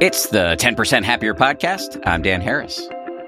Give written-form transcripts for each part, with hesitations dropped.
It's the 10% Happier Podcast. I'm Dan Harris.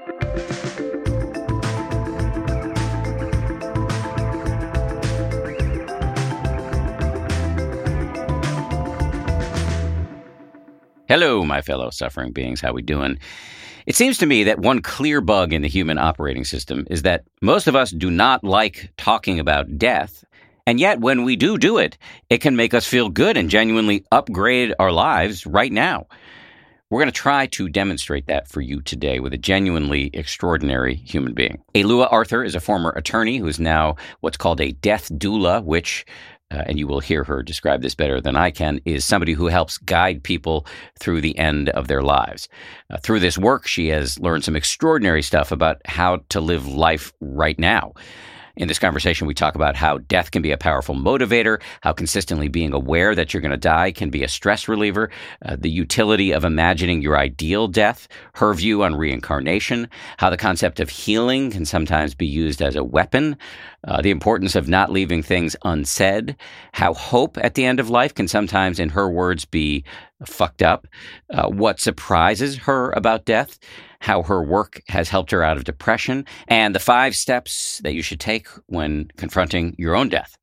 Hello, my fellow suffering beings. How we doing? It seems to me that one clear bug in the human operating system is that most of us do not like talking about death. And yet, when we do it, it can make us feel good and genuinely upgrade our lives right now. We're going to try to demonstrate that for you today with a genuinely extraordinary human being. Alua Arthur is a former attorney who is now what's called a death doula, which, and you will hear her describe this better than I can, is somebody who helps guide people through the end of their lives. Through this work, she has learned some extraordinary stuff about how to live life right now. In this conversation, we talk about how death can be a powerful motivator, how consistently being aware that you're going to die can be a stress reliever, the utility of imagining your ideal death, her view on reincarnation, how the concept of healing can sometimes be used as a weapon, the importance of not leaving things unsaid, how hope at the end of life can sometimes, in her words, be fucked up, what surprises her about death, how her work has helped her out of depression, and the 5 steps that you should take when confronting your own death.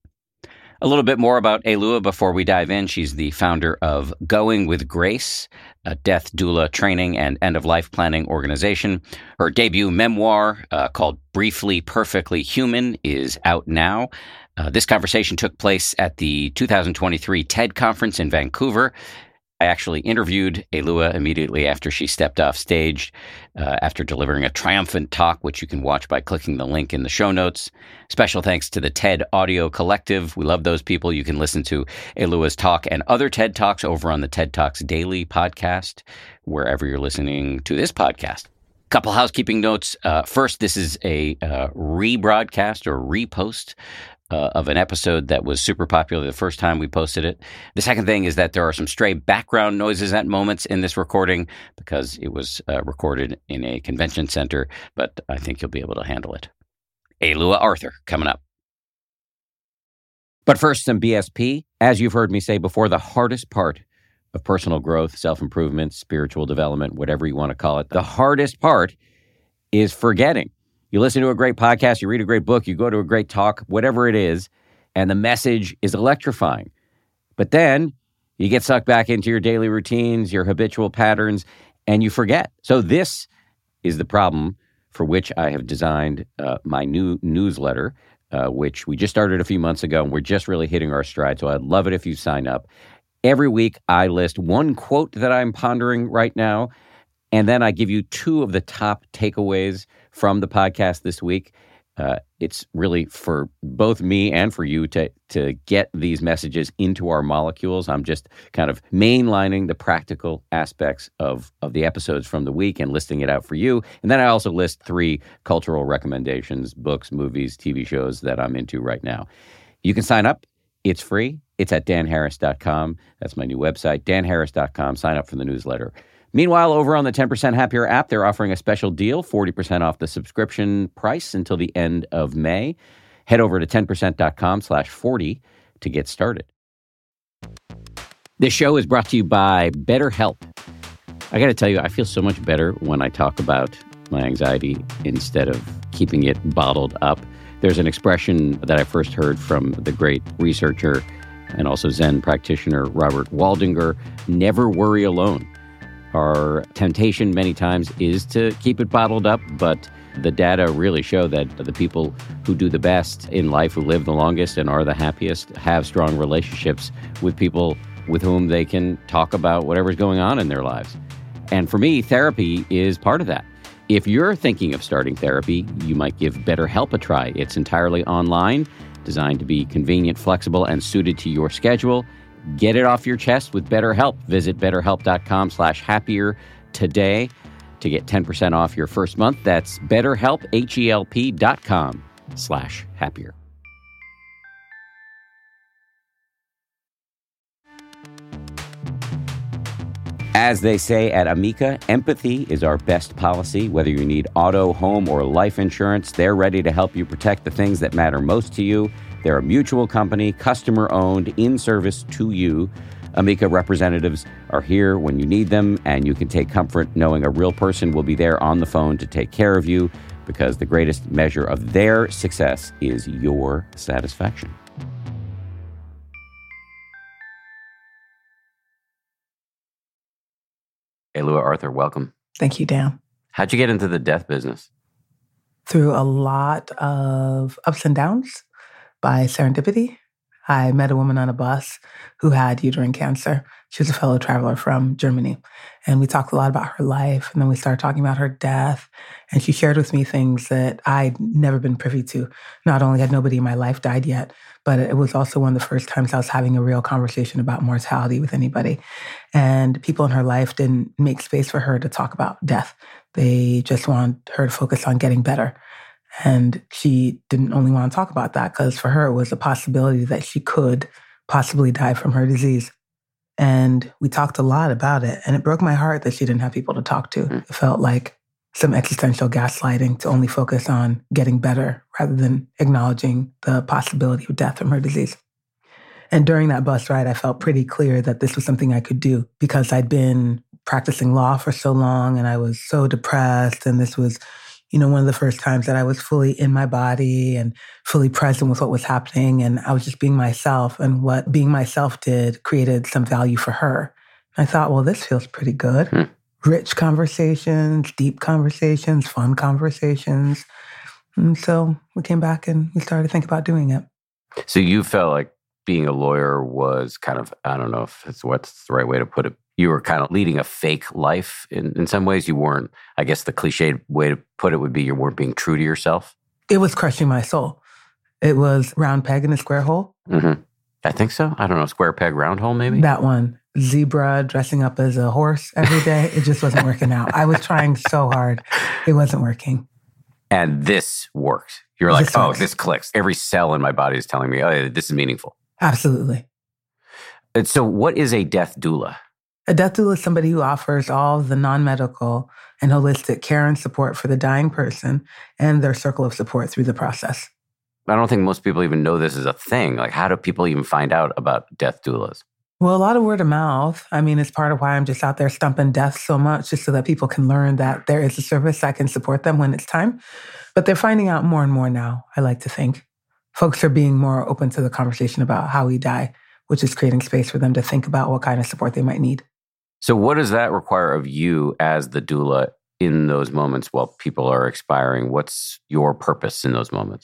A little bit more about Alua before we dive in. She's the founder of Going with Grace, a death doula training and end-of-life planning organization. Her debut memoir, called Briefly Perfectly Human, is out now. This conversation took place at the 2023 TED Conference in Vancouver. I actually interviewed Alua immediately after she stepped off stage, after delivering a triumphant talk, which you can watch by clicking the link in the show notes. Special thanks to the TED Audio Collective. We love those people. You can listen to Alua's talk and other TED Talks over on the TED Talks Daily podcast, wherever you're listening to this podcast. Couple housekeeping notes. First, this is a rebroadcast or repost of an episode that was super popular the first time we posted it. The second thing is that there are some stray background noises at moments in this recording because it was recorded in a convention center, but I think you'll be able to handle it. Alua Arthur coming up. But first, some BSP. As you've heard me say before, the hardest part of personal growth, self-improvement, spiritual development, whatever you want to call it, the hardest part is forgetting. You listen to a great podcast, you read a great book, you go to a great talk, whatever it is, and the message is electrifying. But then you get sucked back into your daily routines, your habitual patterns, and you forget. So this is the problem for which I have designed my new newsletter, which we just started a few months ago, and we're just really hitting our stride. So I'd love it if you sign up. Every week, I list one quote that I'm pondering right now, and then I give you 2 of the top takeaways from the podcast this week. It's really for both me and for you to get these messages into our molecules. I'm just kind of mainlining the practical aspects of the episodes from the week and listing it out for you. And then I also list 3 cultural recommendations, books, movies, TV shows that I'm into right now. You can sign up. It's free. It's at danharris.com. That's my new website, danharris.com. Sign up for the newsletter. Meanwhile, over on the 10% Happier app, they're offering a special deal, 40% off the subscription price until the end of May. Head over to 10%.com/40 to get started. This show is brought to you by BetterHelp. I got to tell you, I feel so much better when I talk about my anxiety instead of keeping it bottled up. There's an expression that I first heard from the great researcher and also Zen practitioner Robert Waldinger, never worry alone. Our temptation many times is to keep it bottled up, but the data really show that the people who do the best in life, who live the longest and are the happiest, have strong relationships with people with whom they can talk about whatever's going on in their lives. And for me, therapy is part of that. If you're thinking of starting therapy, you might give BetterHelp a try. It's entirely online, designed to be convenient, flexible, and suited to your schedule. Get it off your chest with BetterHelp. Visit betterhelp.com/happier today to get 10% off your first month. That's BetterHelp, HELP.com/happier. As they say at Amica, empathy is our best policy. Whether you need auto, home, or life insurance, they're ready to help you protect the things that matter most to you. They're a mutual company, customer-owned, in service to you. Amica representatives are here when you need them, and you can take comfort knowing a real person will be there on the phone to take care of you, because the greatest measure of their success is your satisfaction. Alua Arthur, welcome. Thank you, Dan. How'd you get into the death business? Through a lot of ups and downs by serendipity. I met a woman on a bus who had uterine cancer. She was a fellow traveler from Germany. And we talked a lot about her life. And then we started talking about her death. And she shared with me things that I'd never been privy to. Not only had nobody in my life died yet, but it was also one of the first times I was having a real conversation about mortality with anybody. And people in her life didn't make space for her to talk about death. They just wanted her to focus on getting better. And she didn't only want to talk about that because for her, it was a possibility that she could possibly die from her disease. And we talked a lot about it. And it broke my heart that she didn't have people to talk to. It felt like some existential gaslighting to only focus on getting better rather than acknowledging the possibility of death from her disease. And during that bus ride, I felt pretty clear that this was something I could do because I'd been practicing law for so long and I was so depressed. And this was, one of the first times that I was fully in my body and fully present with what was happening. And I was just being myself. And what being myself did created some value for her. I thought, well, this feels pretty good. Rich conversations, deep conversations, fun conversations. And so we came back and we started to think about doing it. So you felt like being a lawyer was kind of, I don't know if it's what's the right way to put it. You were kind of leading a fake life in some ways. You weren't, I guess the cliched way to put it would be you weren't being true to yourself. It was crushing my soul. It was round peg in a square hole. Mm-hmm. I think so. I don't know, square peg, round hole maybe? That one. Zebra dressing up as a horse every day. It just wasn't working out. I was trying so hard. It wasn't working. And this worked. You're like, this clicks. Every cell in my body is telling me, oh, this is meaningful. Absolutely. And so what is a death doula? A death doula is somebody who offers all the non-medical and holistic care and support for the dying person and their circle of support through the process. I don't think most people even know this is a thing. Like, how do people even find out about death doulas? Well, a lot of word of mouth. I mean, it's part of why I'm just out there stumping death so much, just so that people can learn that there is a service that can support them when it's time. But they're finding out more and more now, I like to think. Folks are being more open to the conversation about how we die, which is creating space for them to think about what kind of support they might need. So what does that require of you as the doula in those moments while people are expiring? What's your purpose in those moments?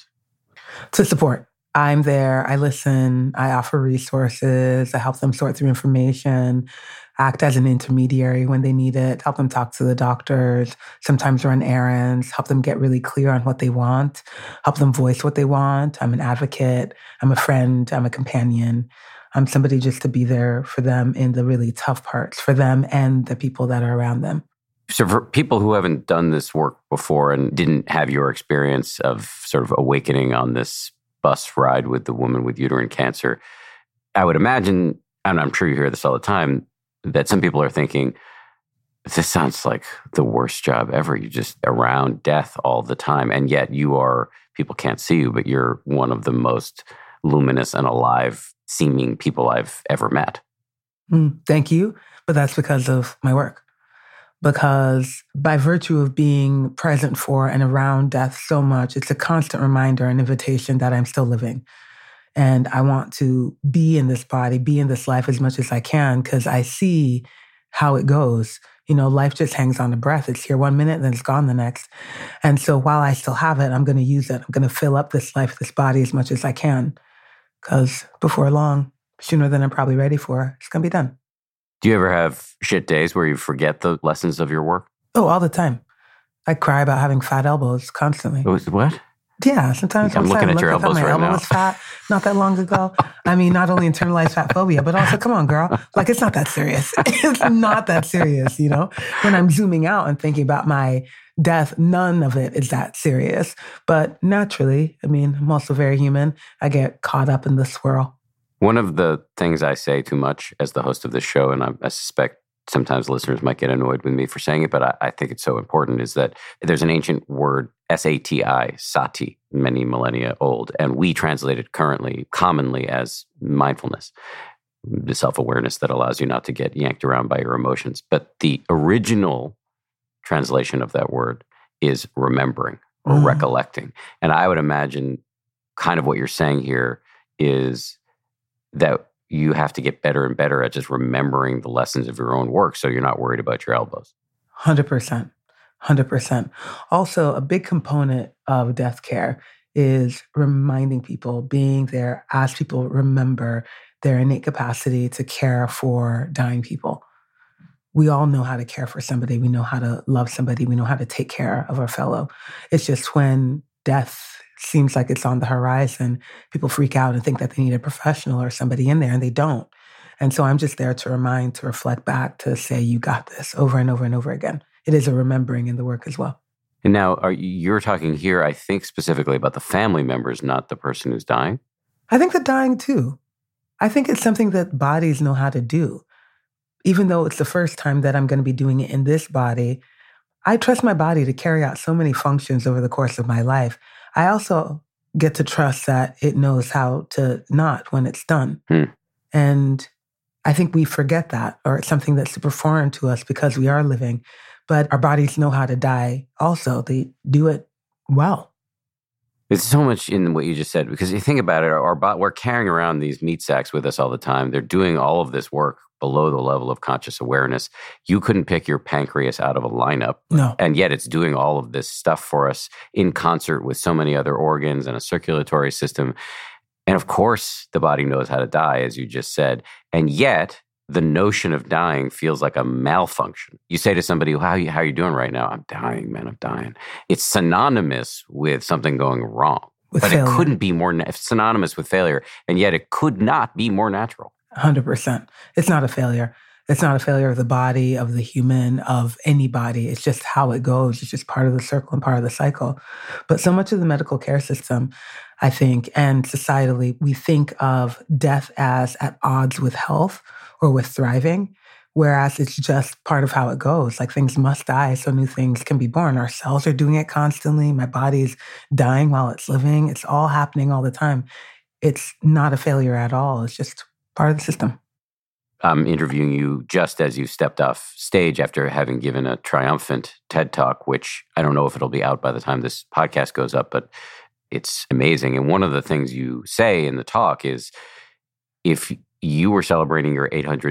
To support. I'm there. I listen. I offer resources. I help them sort through information, act as an intermediary when they need it, help them talk to the doctors, sometimes run errands, help them get really clear on what they want, help them voice what they want. I'm an advocate. I'm a friend. I'm a companion. I'm somebody just to be there for them in the really tough parts, for them and the people that are around them. So for people who haven't done this work before and didn't have your experience of sort of awakening on this bus ride with the woman with uterine cancer, I would imagine, and I'm sure you hear this all the time, that some people are thinking, this sounds like the worst job ever. You're just around death all the time. And yet people can't see you, but you're one of the most luminous and alive seeming people I've ever met. Thank you. But that's because of my work. Because by virtue of being present for and around death so much, it's a constant reminder and invitation that I'm still living. And I want to be in this body, be in this life as much as I can, because I see how it goes. Life just hangs on a breath. It's here 1 minute, then it's gone the next. And so while I still have it, I'm going to use it. I'm going to fill up this life, this body as much as I can. Because before long, sooner than I'm probably ready for, it's going to be done. Do you ever have shit days where you forget the lessons of your work? Oh, all the time. I cry about having fat elbows constantly. What? Yeah, sometimes I'm looking at your elbows right now. My elbow was fat not that long ago. I mean, not only internalized fat phobia, but also, come on, girl. Like, it's not that serious. It's not that serious, When I'm zooming out and thinking about my death, none of it is that serious. But naturally, I'm also very human. I get caught up in the swirl. One of the things I say too much as the host of this show, and I suspect sometimes listeners might get annoyed with me for saying it, but I think it's so important, is that there's an ancient word, S-A-T-I, sati, many millennia old, and we translate it currently commonly as mindfulness. the self-awareness that allows you not to get yanked around by your emotions. But the original translation of that word is remembering or recollecting. And I would imagine kind of what you're saying here is that you have to get better and better at just remembering the lessons of your own work so you're not worried about your elbows. 100%. 100%. Also, a big component of death care is reminding people, being there as people remember their innate capacity to care for dying people. We all know how to care for somebody. We know how to love somebody. We know how to take care of our fellow. It's just when death seems like it's on the horizon, people freak out and think that they need a professional or somebody in there, and they don't. And so I'm just there to remind, to reflect back, to say, you got this over and over and over again. It is a remembering in the work as well. And now you're talking here, I think, specifically about the family members, not the person who's dying? I think the dying too. I think it's something that bodies know how to do. Even though it's the first time that I'm going to be doing it in this body, I trust my body to carry out so many functions over the course of my life. I also get to trust that it knows how to not when it's done. And I think we forget that, or it's something that's super foreign to us because we are living. But our bodies know how to die also. They do it well. There's so much in what you just said, because you think about it, we're carrying around these meat sacks with us all the time. They're doing all of this work below the level of conscious awareness. You couldn't pick your pancreas out of a lineup. No. And yet it's doing all of this stuff for us in concert with so many other organs and a circulatory system. And of course, the body knows how to die, as you just said. And yet, the notion of dying feels like a malfunction. You say to somebody, how are you doing right now? I'm dying, man, I'm dying. It's synonymous with something going wrong. But failure. It couldn't be more synonymous with failure. And yet it could not be more natural. 100%. It's not a failure. It's not a failure of the body, of the human, of anybody. It's just how it goes. It's just part of the circle and part of the cycle. But so much of the medical care system, I think, and societally, we think of death as at odds with health or with thriving, whereas it's just part of how it goes. Like things must die so new things can be born. Our cells are doing it constantly. My body's dying while it's living. It's all happening all the time. It's not a failure at all. It's just part of the system. I'm interviewing you just as you stepped off stage after having given a triumphant TED Talk, which I don't know if it'll be out by the time this podcast goes up, but it's amazing. And one of the things you say in the talk is, if you were celebrating your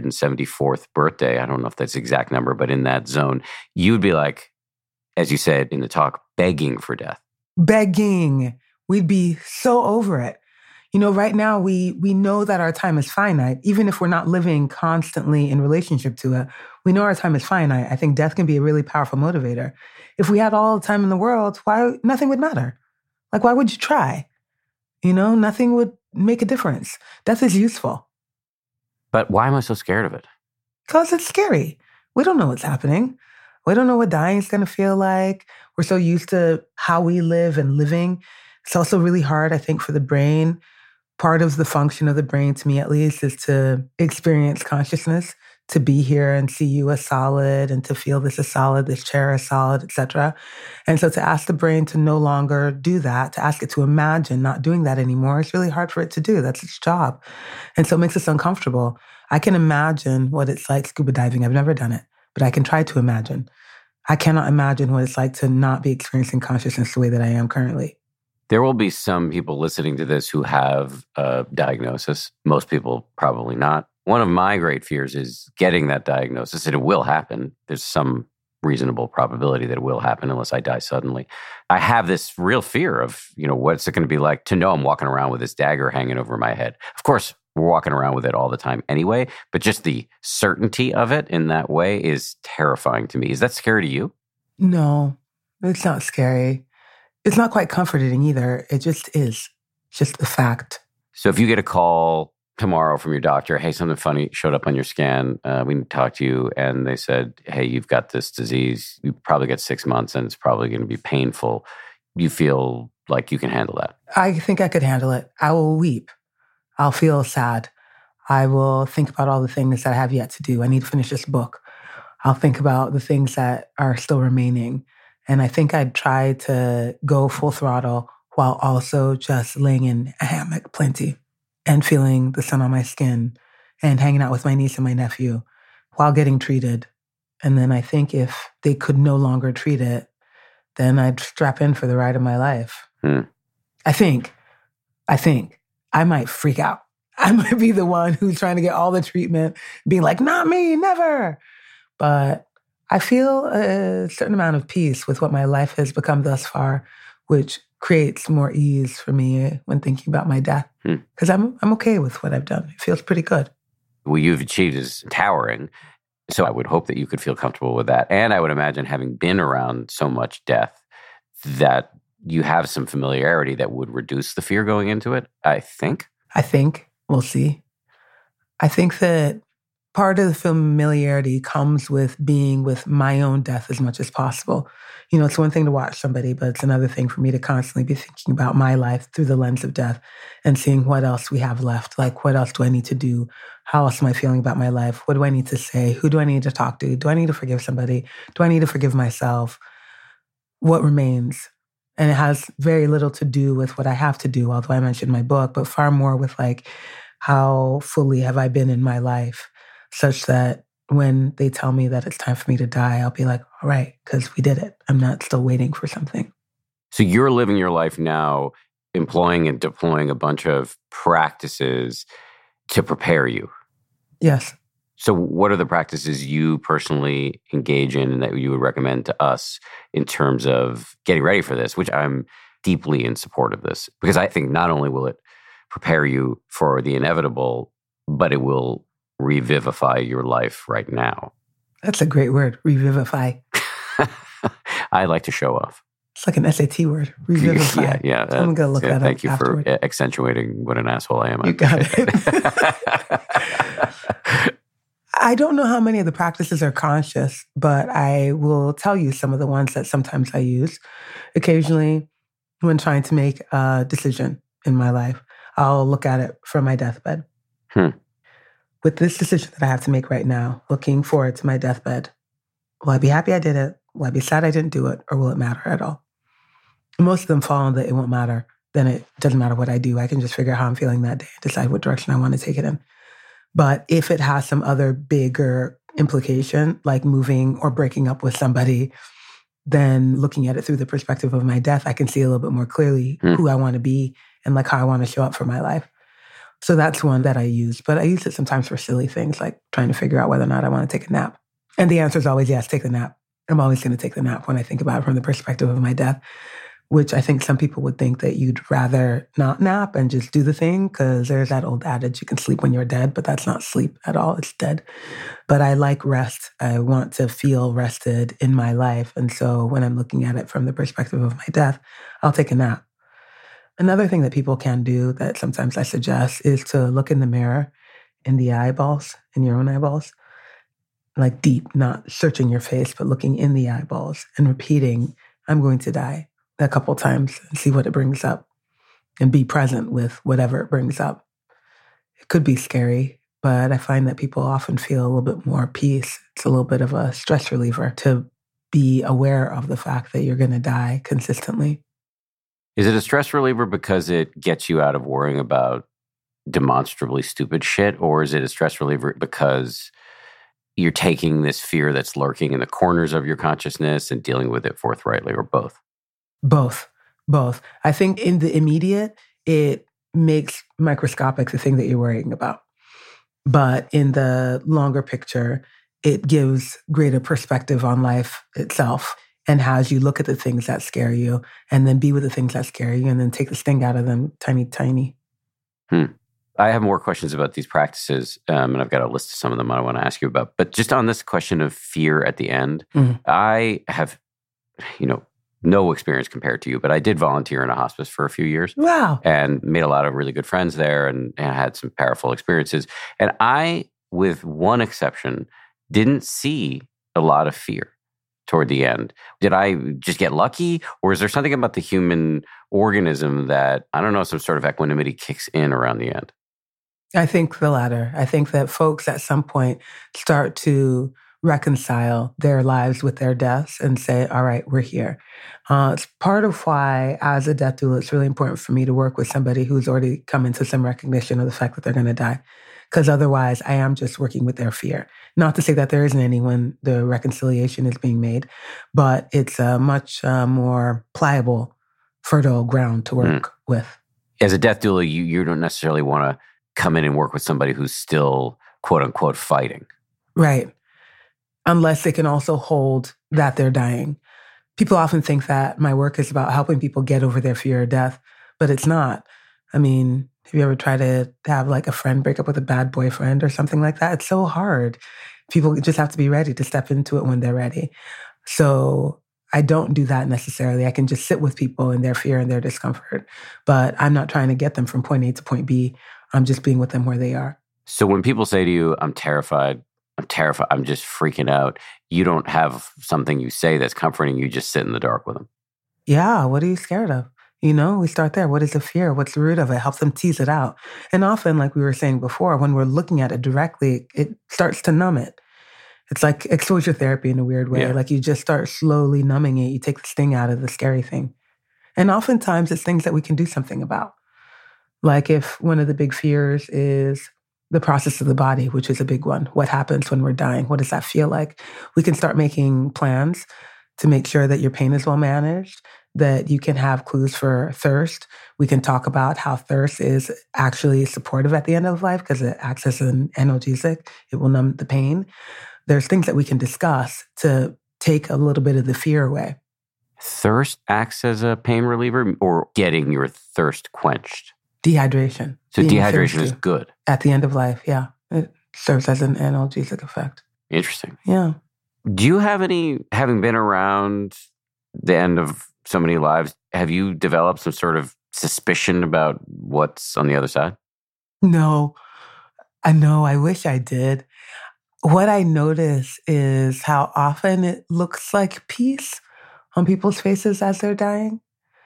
874th birthday, I don't know if that's the exact number, but in that zone, you'd be like, as you said in the talk, begging for death. Begging. We'd be so over it. You know, right now we know that our time is finite, even if we're not living constantly in relationship to it. We know our time is finite. I think death can be a really powerful motivator. If we had all the time in the world, nothing would matter. Like, why would you try? You know, nothing would make a difference. Death is useful. But why am I so scared of it? Because it's scary. We don't know what's happening. We don't know what dying is going to feel like. We're so used to how we live and living. It's also really hard, I think, for the brain. Part of the function of the brain, to me at least, is to experience consciousness, to be here and see you as solid and to feel this is solid, this chair is solid, etc. And so to ask the brain to no longer do that, to ask it to imagine not doing that anymore, it's really hard for it to do. That's its job. And so it makes us uncomfortable. I can imagine what it's like scuba diving. I've never done it, but I can try to imagine. I cannot imagine what it's like to not be experiencing consciousness the way that I am currently. There will be some people listening to this who have a diagnosis. Most people probably not. One of my great fears is getting that diagnosis, and it will happen. There's some reasonable probability that it will happen unless I die suddenly. I have this real fear of, what's it going to be like to know I'm walking around with this dagger hanging over my head. Of course, we're walking around with it all the time anyway, but just the certainty of it in that way is terrifying to me. Is that scary to you? No, it's not scary. It's not quite comforting either. It just is. It's just a fact. So if you get a call tomorrow from your doctor, hey, something funny showed up on your scan, we need to talk to you, and they said, hey, you've got this disease, you probably got 6 months and it's probably going to be painful. You feel like you can handle that? I think I could handle it. I will weep. I'll feel sad. I will think about all the things that I have yet to do. I need to finish this book. I'll think about the things that are still remaining. And I think I'd try to go full throttle while also just laying in a hammock plenty and feeling the sun on my skin and hanging out with my niece and my nephew while getting treated. And then I think if they could no longer treat it, then I'd strap in for the ride of my life. I think I might freak out. I might be the one who's trying to get all the treatment, being like, not me, never. But I feel a certain amount of peace with what my life has become thus far, which creates more ease for me when thinking about my death. Because I'm okay with what I've done. It feels pretty good. What you've achieved is towering. So I would hope that you could feel comfortable with that. And I would imagine, having been around so much death, that you have some familiarity that would reduce the fear going into it, I think. We'll see. I think that part of the familiarity comes with being with my own death as much as possible. You know, it's one thing to watch somebody, but it's another thing for me to constantly be thinking about my life through the lens of death and seeing what else we have left. Like, what else do I need to do? How else am I feeling about my life? What do I need to say? Who do I need to talk to? Do I need to forgive somebody? Do I need to forgive myself? What remains? And it has very little to do with what I have to do, although I mentioned my book, but far more with like, how fully have I been in my life, such that when they tell me that it's time for me to die, I'll be like, all right, because we did it. I'm not still waiting for something. So you're living your life now, employing and deploying a bunch of practices to prepare you. Yes. So what are the practices you personally engage in and that you would recommend to us in terms of getting ready for this, which I'm deeply in support of this? Because I think not only will it prepare you for the inevitable, but it will revivify your life right now. That's a great word, revivify. I like to show off. It's like an SAT word, revivify. Yeah. I'm going to look that up. Thank you afterward. for accentuating what an asshole I am. You got it. I don't know how many of the practices are conscious, but I will tell you some of the ones that sometimes I use. Occasionally, when trying to make a decision in my life, I'll look at it from my deathbed. With this decision that I have to make right now, looking forward to my deathbed, will I be happy I did it? Will I be sad I didn't do it? Or will it matter at all? Most of them fall on that it won't matter. Then it doesn't matter what I do. I can just figure out how I'm feeling that day and decide what direction I want to take it in. But if it has some other bigger implication, like moving or breaking up with somebody, then looking at it through the perspective of my death, I can see a little bit more clearly who I want to be and like how I want to show up for my life. So that's one that I use. But I use it sometimes for silly things, like trying to figure out whether or not I want to take a nap. And the answer is always yes, take the nap. I'm always going to take the nap when I think about it from the perspective of my death, which I think some people would think that you'd rather not nap and just do the thing, because there's that old adage, you can sleep when you're dead, but that's not sleep at all. It's dead. But I like rest. I want to feel rested in my life. And so when I'm looking at it from the perspective of my death, I'll take a nap. Another thing that people can do that sometimes I suggest is to look in the mirror, in the eyeballs, in your own eyeballs, like deep, not searching your face, but looking in the eyeballs and repeating, I'm going to die, a couple times and see what it brings up and be present with whatever it brings up. It could be scary, but I find that people often feel a little bit more peace. It's a little bit of a stress reliever to be aware of the fact that you're going to die consistently. Is it a stress reliever because it gets you out of worrying about demonstrably stupid shit? Or is it a stress reliever because you're taking this fear that's lurking in the corners of your consciousness and dealing with it forthrightly, or both? Both. I think in the immediate, it makes microscopic the thing that you're worrying about. But in the longer picture, it gives greater perspective on life itself and has you look at the things that scare you and then be with the things that scare you and then take the sting out of them tiny. I have more questions about these practices, and I've got a list of some of them I want to ask you about. But just on this question of fear at the end, I have, no experience compared to you, but I did volunteer in a hospice for a few years. Wow. And made a lot of really good friends there and had some powerful experiences. And I, with one exception, didn't see a lot of fear toward the end. Did I just get lucky? Or is there something about the human organism that, I don't know, some sort of equanimity kicks in around the end? I think the latter. I think that folks at some point start to reconcile their lives with their deaths and say, all right, we're here. It's part of why, as a death doula, it's really important for me to work with somebody who's already come into some recognition of the fact that they're going to die. Because otherwise, I am just working with their fear. Not to say that there isn't any when the reconciliation is being made, but it's a much more pliable, fertile ground to work with. As a death doula, you don't necessarily want to come in and work with somebody who's still, quote unquote, fighting. Right. Unless they can also hold that they're dying. People often think that my work is about helping people get over their fear of death, but it's not. I mean, have you ever tried to have like a friend break up with a bad boyfriend or something like that? It's so hard. People just have to be ready to step into it when they're ready. So I don't do that necessarily. I can just sit with people in their fear and their discomfort, but I'm not trying to get them from point A to point B. I'm just being with them where they are. So when people say to you, I'm terrified, I'm just freaking out, you don't have something you say that's comforting, you just sit in the dark with them. Yeah, what are you scared of? You know, we start there. What is the fear? What's the root of it? Help them tease it out. And often, like we were saying before, when we're looking at it directly, it starts to numb it. It's like exposure therapy in a weird way. Yeah. Like you just start slowly numbing it. You take the sting out of the scary thing. And oftentimes it's things that we can do something about. Like if one of the big fears is the process of the body, which is a big one. What happens when we're dying? What does that feel like? We can start making plans to make sure that your pain is well managed, that you can have clues for thirst. We can talk about how thirst is actually supportive at the end of life because it acts as an analgesic. It will numb the pain. There's things that we can discuss to take a little bit of the fear away. Thirst acts as a pain reliever or getting your thirst quenched? Dehydration. So dehydration is good. At the end of life, yeah. It serves as an analgesic effect. Interesting. Yeah. Do you have any, having been around the end of so many lives, have you developed some sort of suspicion about what's on the other side? No. I know. I wish I did. What I notice is how often it looks like peace on people's faces as they're dying.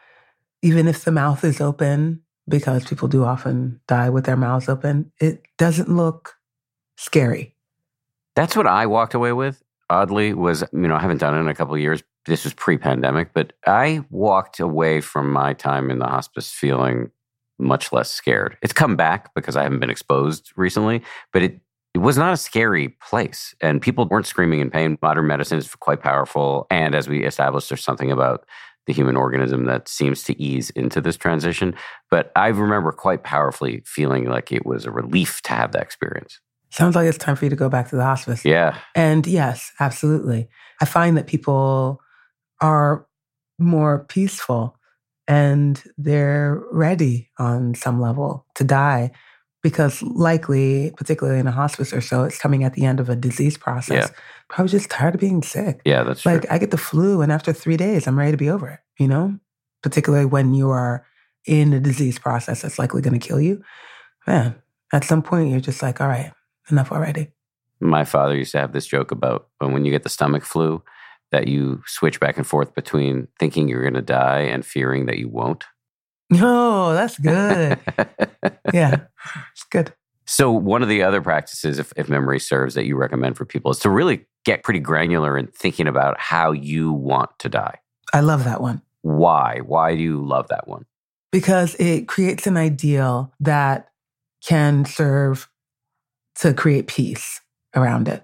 Even if the mouth is open, because people do often die with their mouths open, it doesn't look scary. That's what I walked away with, oddly, was, I haven't done it in a couple of years. This was pre-pandemic, but I walked away from my time in the hospice feeling much less scared. It's come back because I haven't been exposed recently, but it was not a scary place. And people weren't screaming in pain. Modern medicine is quite powerful. And as we established, there's something about the human organism that seems to ease into this transition. But I remember quite powerfully feeling like it was a relief to have that experience. Sounds like it's time for you to go back to the hospice. Yeah. And yes, absolutely. I find that people are more peaceful and they're ready on some level to die because likely, particularly in a hospice or so, it's coming at the end of a disease process. Yeah. Probably just tired of being sick. Yeah, that's true. Like I get the flu and after 3 days, I'm ready to be over it, Particularly when you are in a disease process that's likely going to kill you. Man, at some point, you're just like, all right, enough already. My father used to have this joke about when you get the stomach flu, that you switch back and forth between thinking you're going to die and fearing that you won't. Oh, that's good. Yeah, it's good. So one of the other practices, if memory serves, that you recommend for people is to really get pretty granular in thinking about how you want to die. I love that one. Why? Why do you love that one? Because it creates an ideal that can serve to create peace around it.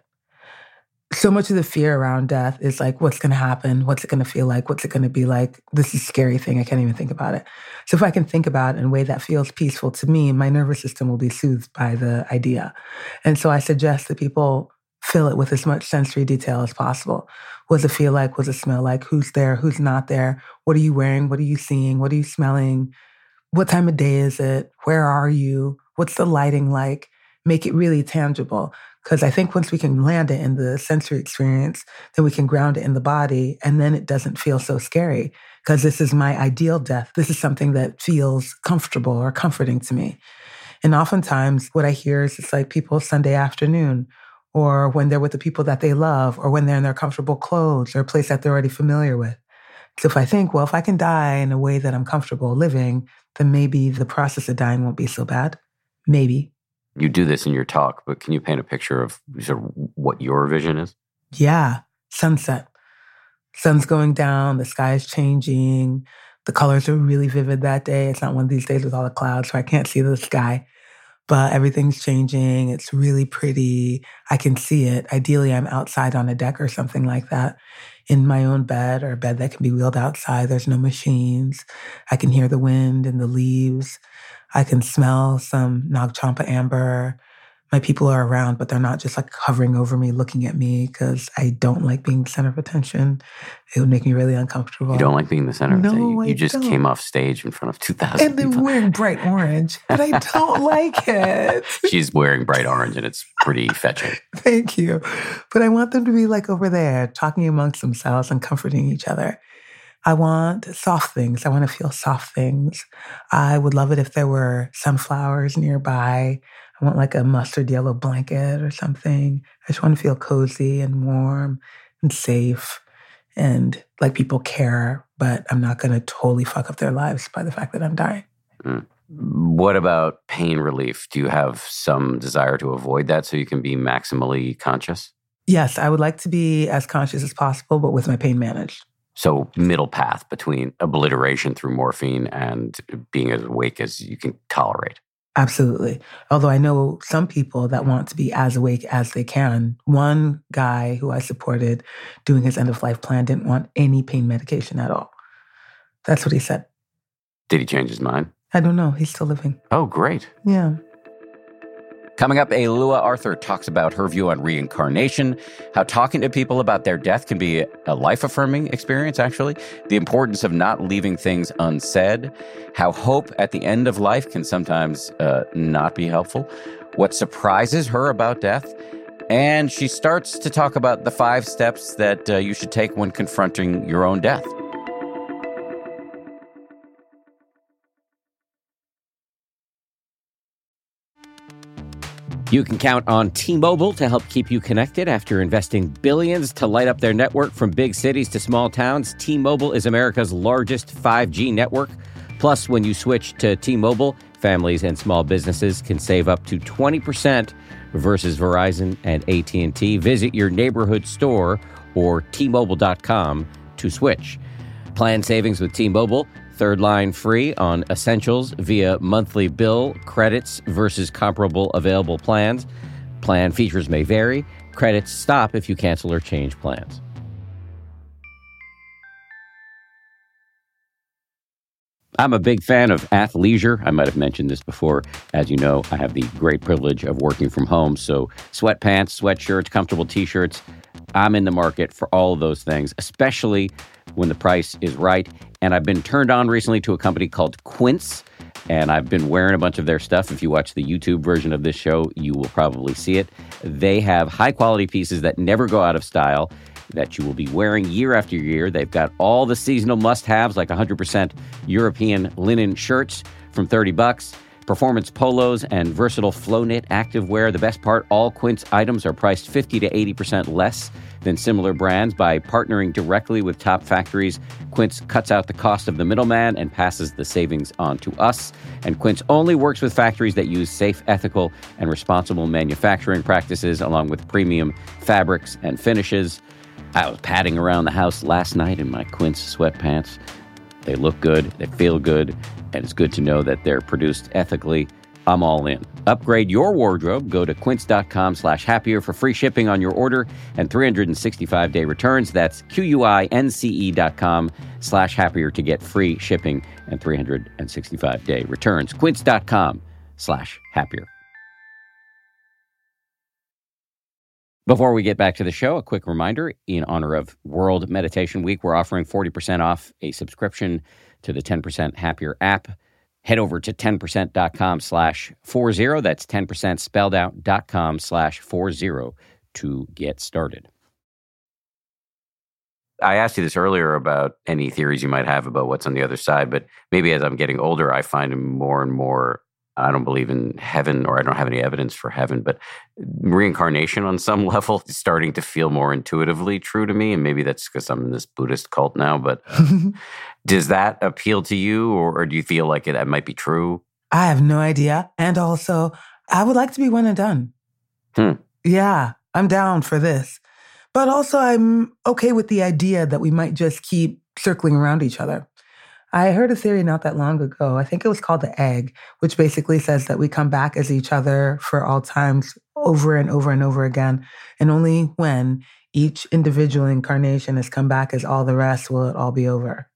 So much of the fear around death is like, what's going to happen? What's it going to feel like? What's it going to be like? This is a scary thing. I can't even think about it. So if I can think about it in a way that feels peaceful to me, my nervous system will be soothed by the idea. And so I suggest that people fill it with as much sensory detail as possible. What does it feel like? What does it smell like? Who's there? Who's not there? What are you wearing? What are you seeing? What are you smelling? What time of day is it? Where are you? What's the lighting like? Make it really tangible. Because I think once we can land it in the sensory experience, then we can ground it in the body, and then it doesn't feel so scary. Because this is my ideal death. This is something that feels comfortable or comforting to me. And oftentimes what I hear is it's like people Sunday afternoon, or when they're with the people that they love, or when they're in their comfortable clothes or a place that they're already familiar with. So if I think, well, if I can die in a way that I'm comfortable living, then maybe the process of dying won't be so bad. Maybe. You do this in your talk, but can you paint a picture of sort of what your vision is? Yeah. Sunset. Sun's going down. The sky is changing. The colors are really vivid that day. It's not one of these days with all the clouds, so I can't see the sky. but everything's changing. It's really pretty. I can see it. Ideally, I'm outside on a deck or something like that in my own bed or a bed that can be wheeled outside. There's no machines. I can hear the wind and the leaves. I can smell some Nag Champa amber. My people are around, but they're not just like hovering over me, looking at me, because I don't like being the center of attention. It would make me really uncomfortable. You don't like being the center of attention? No, You just don't. came off stage in front of 2,000 And they're people. wearing bright orange, but I don't like it. She's wearing bright orange, and it's pretty fetching. Thank you. But I want them to be like over there, talking amongst themselves and comforting each other. I want soft things. I want to feel soft things. I would love it if there were sunflowers nearby. I want like a mustard yellow blanket or something. I just want to feel cozy and warm and safe and like people care, but I'm not going to totally fuck up their lives by the fact that I'm dying. What about pain relief? Do you have some desire to avoid that so you can be maximally conscious? Yes, I would like to be as conscious as possible, but with my pain managed. So middle path between obliteration through morphine and being as awake as you can tolerate. Absolutely. Although I know some people that want to be as awake as they can. One guy who I supported doing his end-of-life plan didn't want any pain medication at all. That's what he said. Did he change his mind? I don't know. He's still living. Oh, great. Yeah. Coming up, Alua Arthur talks about her view on reincarnation, how talking to people about their death can be a life-affirming experience, actually, the importance of not leaving things unsaid, how hope at the end of life can sometimes not be helpful, what surprises her about death, and she starts to talk about the 5 steps that you should take when confronting your own death. You can count on T-Mobile to help keep you connected after investing billions to light up their network from big cities to small towns. T-Mobile is America's largest 5G network. Plus, when you switch to T-Mobile, families and small businesses can save up to 20% versus Verizon and AT&T. Visit your neighborhood store or T-Mobile.com to switch. Plan savings with T-Mobile. Third line free on essentials via monthly bill, credits versus comparable available plans. Plan features may vary. Credits stop if you cancel or change plans. I'm a big fan of athleisure. I might have mentioned this before. As you know, I have the great privilege of working from home. So sweatpants, sweatshirts, comfortable T-shirts, I'm in the market for all of those things, especially when the price is right. And I've been turned on recently to a company called Quince, and I've been wearing a bunch of their stuff. If you watch the YouTube version of this show, you will probably see it. They have high-quality pieces that never go out of style, that you will be wearing year after year. They've got all the seasonal must-haves, like 100% European linen shirts from $30, performance polos, and versatile flow-knit activewear. The best part, all Quince items are priced 50 to 80% less than similar brands. By partnering directly with top factories, Quince cuts out the cost of the middleman and passes the savings on to us. And Quince only works with factories that use safe, ethical, and responsible manufacturing practices, along with premium fabrics and finishes. I was padding around the house last night in my Quince sweatpants. They look good, they feel good, and it's good to know that they're produced ethically. I'm all in. Upgrade your wardrobe. Go to quince.com/happier for free shipping on your order and 365-day returns. That's QUINCE.com/happier to get free shipping and 365-day returns. Quince.com/happier. Before we get back to the show, a quick reminder, in honor of World Meditation Week, we're offering 40% off a subscription to the 10% Happier app. Head over to 10%.com/40. That's 10% spelled out .com/40 to get started. I asked you this earlier about any theories you might have about what's on the other side, but maybe as I'm getting older, I find more and more, I don't believe in heaven, or I don't have any evidence for heaven, but reincarnation on some level is starting to feel more intuitively true to me. And maybe that's because I'm in this Buddhist cult now, but does that appeal to you, or do you feel like it might be true? I have no idea. And also, I would like to be one and done. Yeah, I'm down for this. But also, I'm okay with the idea that we might just keep circling around each other. I heard a theory not that long ago. I think it was called the egg, which basically says that we come back as each other for all times over and over and over again. And only when each individual incarnation has come back as all the rest will it all be over.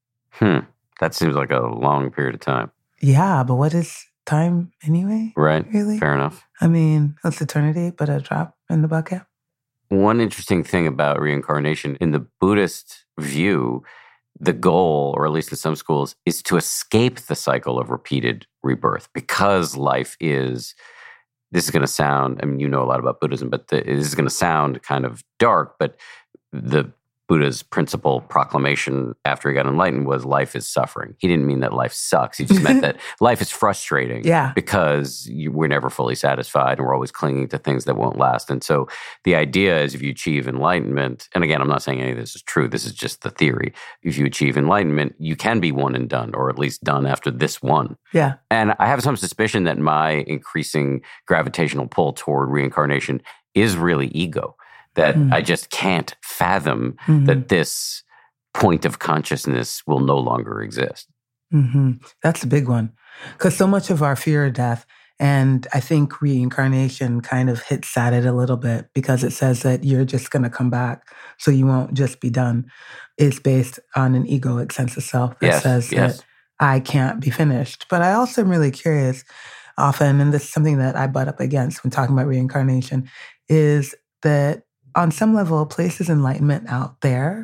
That seems like a long period of time. Yeah, but what is time anyway? Right. Really? Fair enough. I mean, it's eternity, but a drop in the bucket. One interesting thing about reincarnation, in the Buddhist view, the goal, or at least in some schools, is to escape the cycle of repeated rebirth, because life is, this is going to sound, I mean, you know a lot about Buddhism, but this is going to sound kind of dark, but the Buddha's principal proclamation after he got enlightened was life is suffering. He didn't mean that life sucks. He just meant that life is frustrating because we're never fully satisfied and we're always clinging to things that won't last. And so the idea is if you achieve enlightenment, and again, I'm not saying any of this is true, this is just the theory. If you achieve enlightenment, you can be one and done, or at least done after this one. Yeah. And I have some suspicion that my increasing gravitational pull toward reincarnation is really ego. That I just can't fathom that this point of consciousness will no longer exist. That's a big one. Because so much of our fear of death, and I think reincarnation kind of hits at it a little bit because it says that you're just going to come back, so you won't just be done. It's based on an egoic sense of self that says that I can't be finished. But I also am really curious often, and this is something that I butt up against when talking about reincarnation, is that on some level, places enlightenment out there,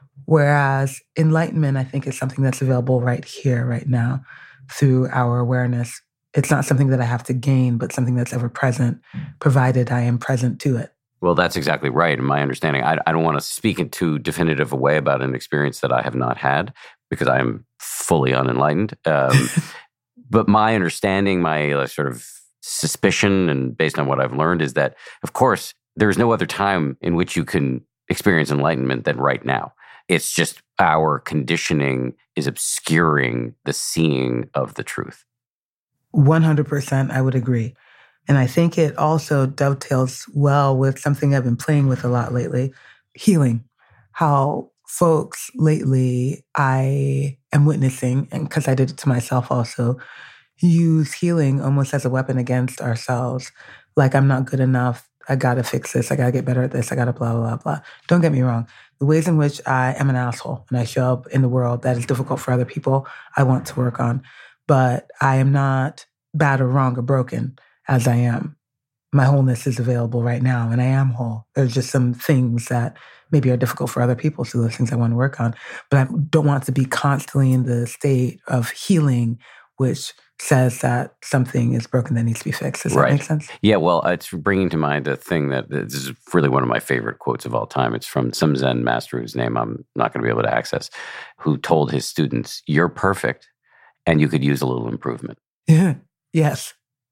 whereas enlightenment, I think, is something that's available right here, right now, through our awareness. It's not something that I have to gain, but something that's ever present, provided I am present to it. Well, that's exactly right. In my understanding, I don't want to speak in too definitive a way about an experience that I have not had, because I am fully unenlightened. But my understanding, my sort of suspicion, and based on what I've learned, is that, of course, there's no other time in which you can experience enlightenment than right now. It's just our conditioning is obscuring the seeing of the truth. 100%, I would agree. And I think it also dovetails well with something I've been playing with a lot lately, healing. How folks lately, I am witnessing, and because I did it to myself also, use healing almost as a weapon against ourselves. Like, I'm not good enough. I got to fix this. I got to get better at this. I got to blah, blah, blah. Don't get me wrong. The ways in which I am an asshole and I show up in the world that is difficult for other people, I want to work on. But I am not bad or wrong or broken as I am. My wholeness is available right now, and I am whole. There's just some things that maybe are difficult for other people, so those things I want to work on. But I don't want to be constantly in the state of healing, which says that something is broken that needs to be fixed. Does that make sense? Yeah, well, it's bringing to mind a thing that this is really one of my favorite quotes of all time. It's from some Zen master whose name I'm not going to be able to access, who told his students, "You're perfect, and you could use a little improvement." Yes.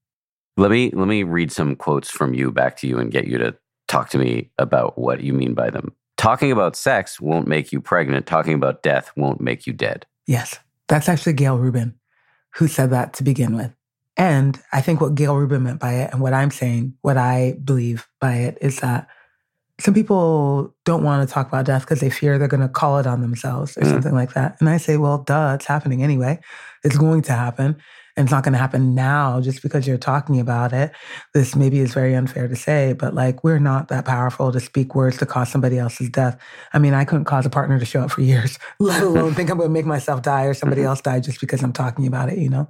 Let me read some quotes from you back to you and get you to talk to me about what you mean by them. "Talking about sex won't make you pregnant. Talking about death won't make you dead." Yes. That's actually Gail Rubin who said that to begin with. And I think what Gail Rubin meant by it, and what I'm saying, what I believe by it, is that some people don't want to talk about death because they fear they're going to call it on themselves or something like that. And I say, well, duh, it's happening anyway. It's going to happen. And it's not going to happen now just because you're talking about it. This maybe is very unfair to say, but like, we're not that powerful to speak words to cause somebody else's death. I mean, I couldn't cause a partner to show up for years, let alone think I'm going to make myself die or somebody else die just because I'm talking about it, you know?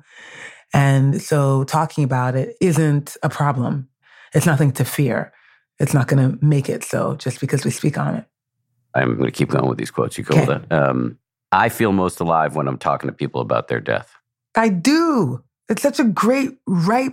And so talking about it isn't a problem. It's nothing to fear. It's not going to make it so just because we speak on it. I'm going to keep going with these quotes. You cool with that? "I feel most alive when I'm talking to people about their death." I do. It's such a great, right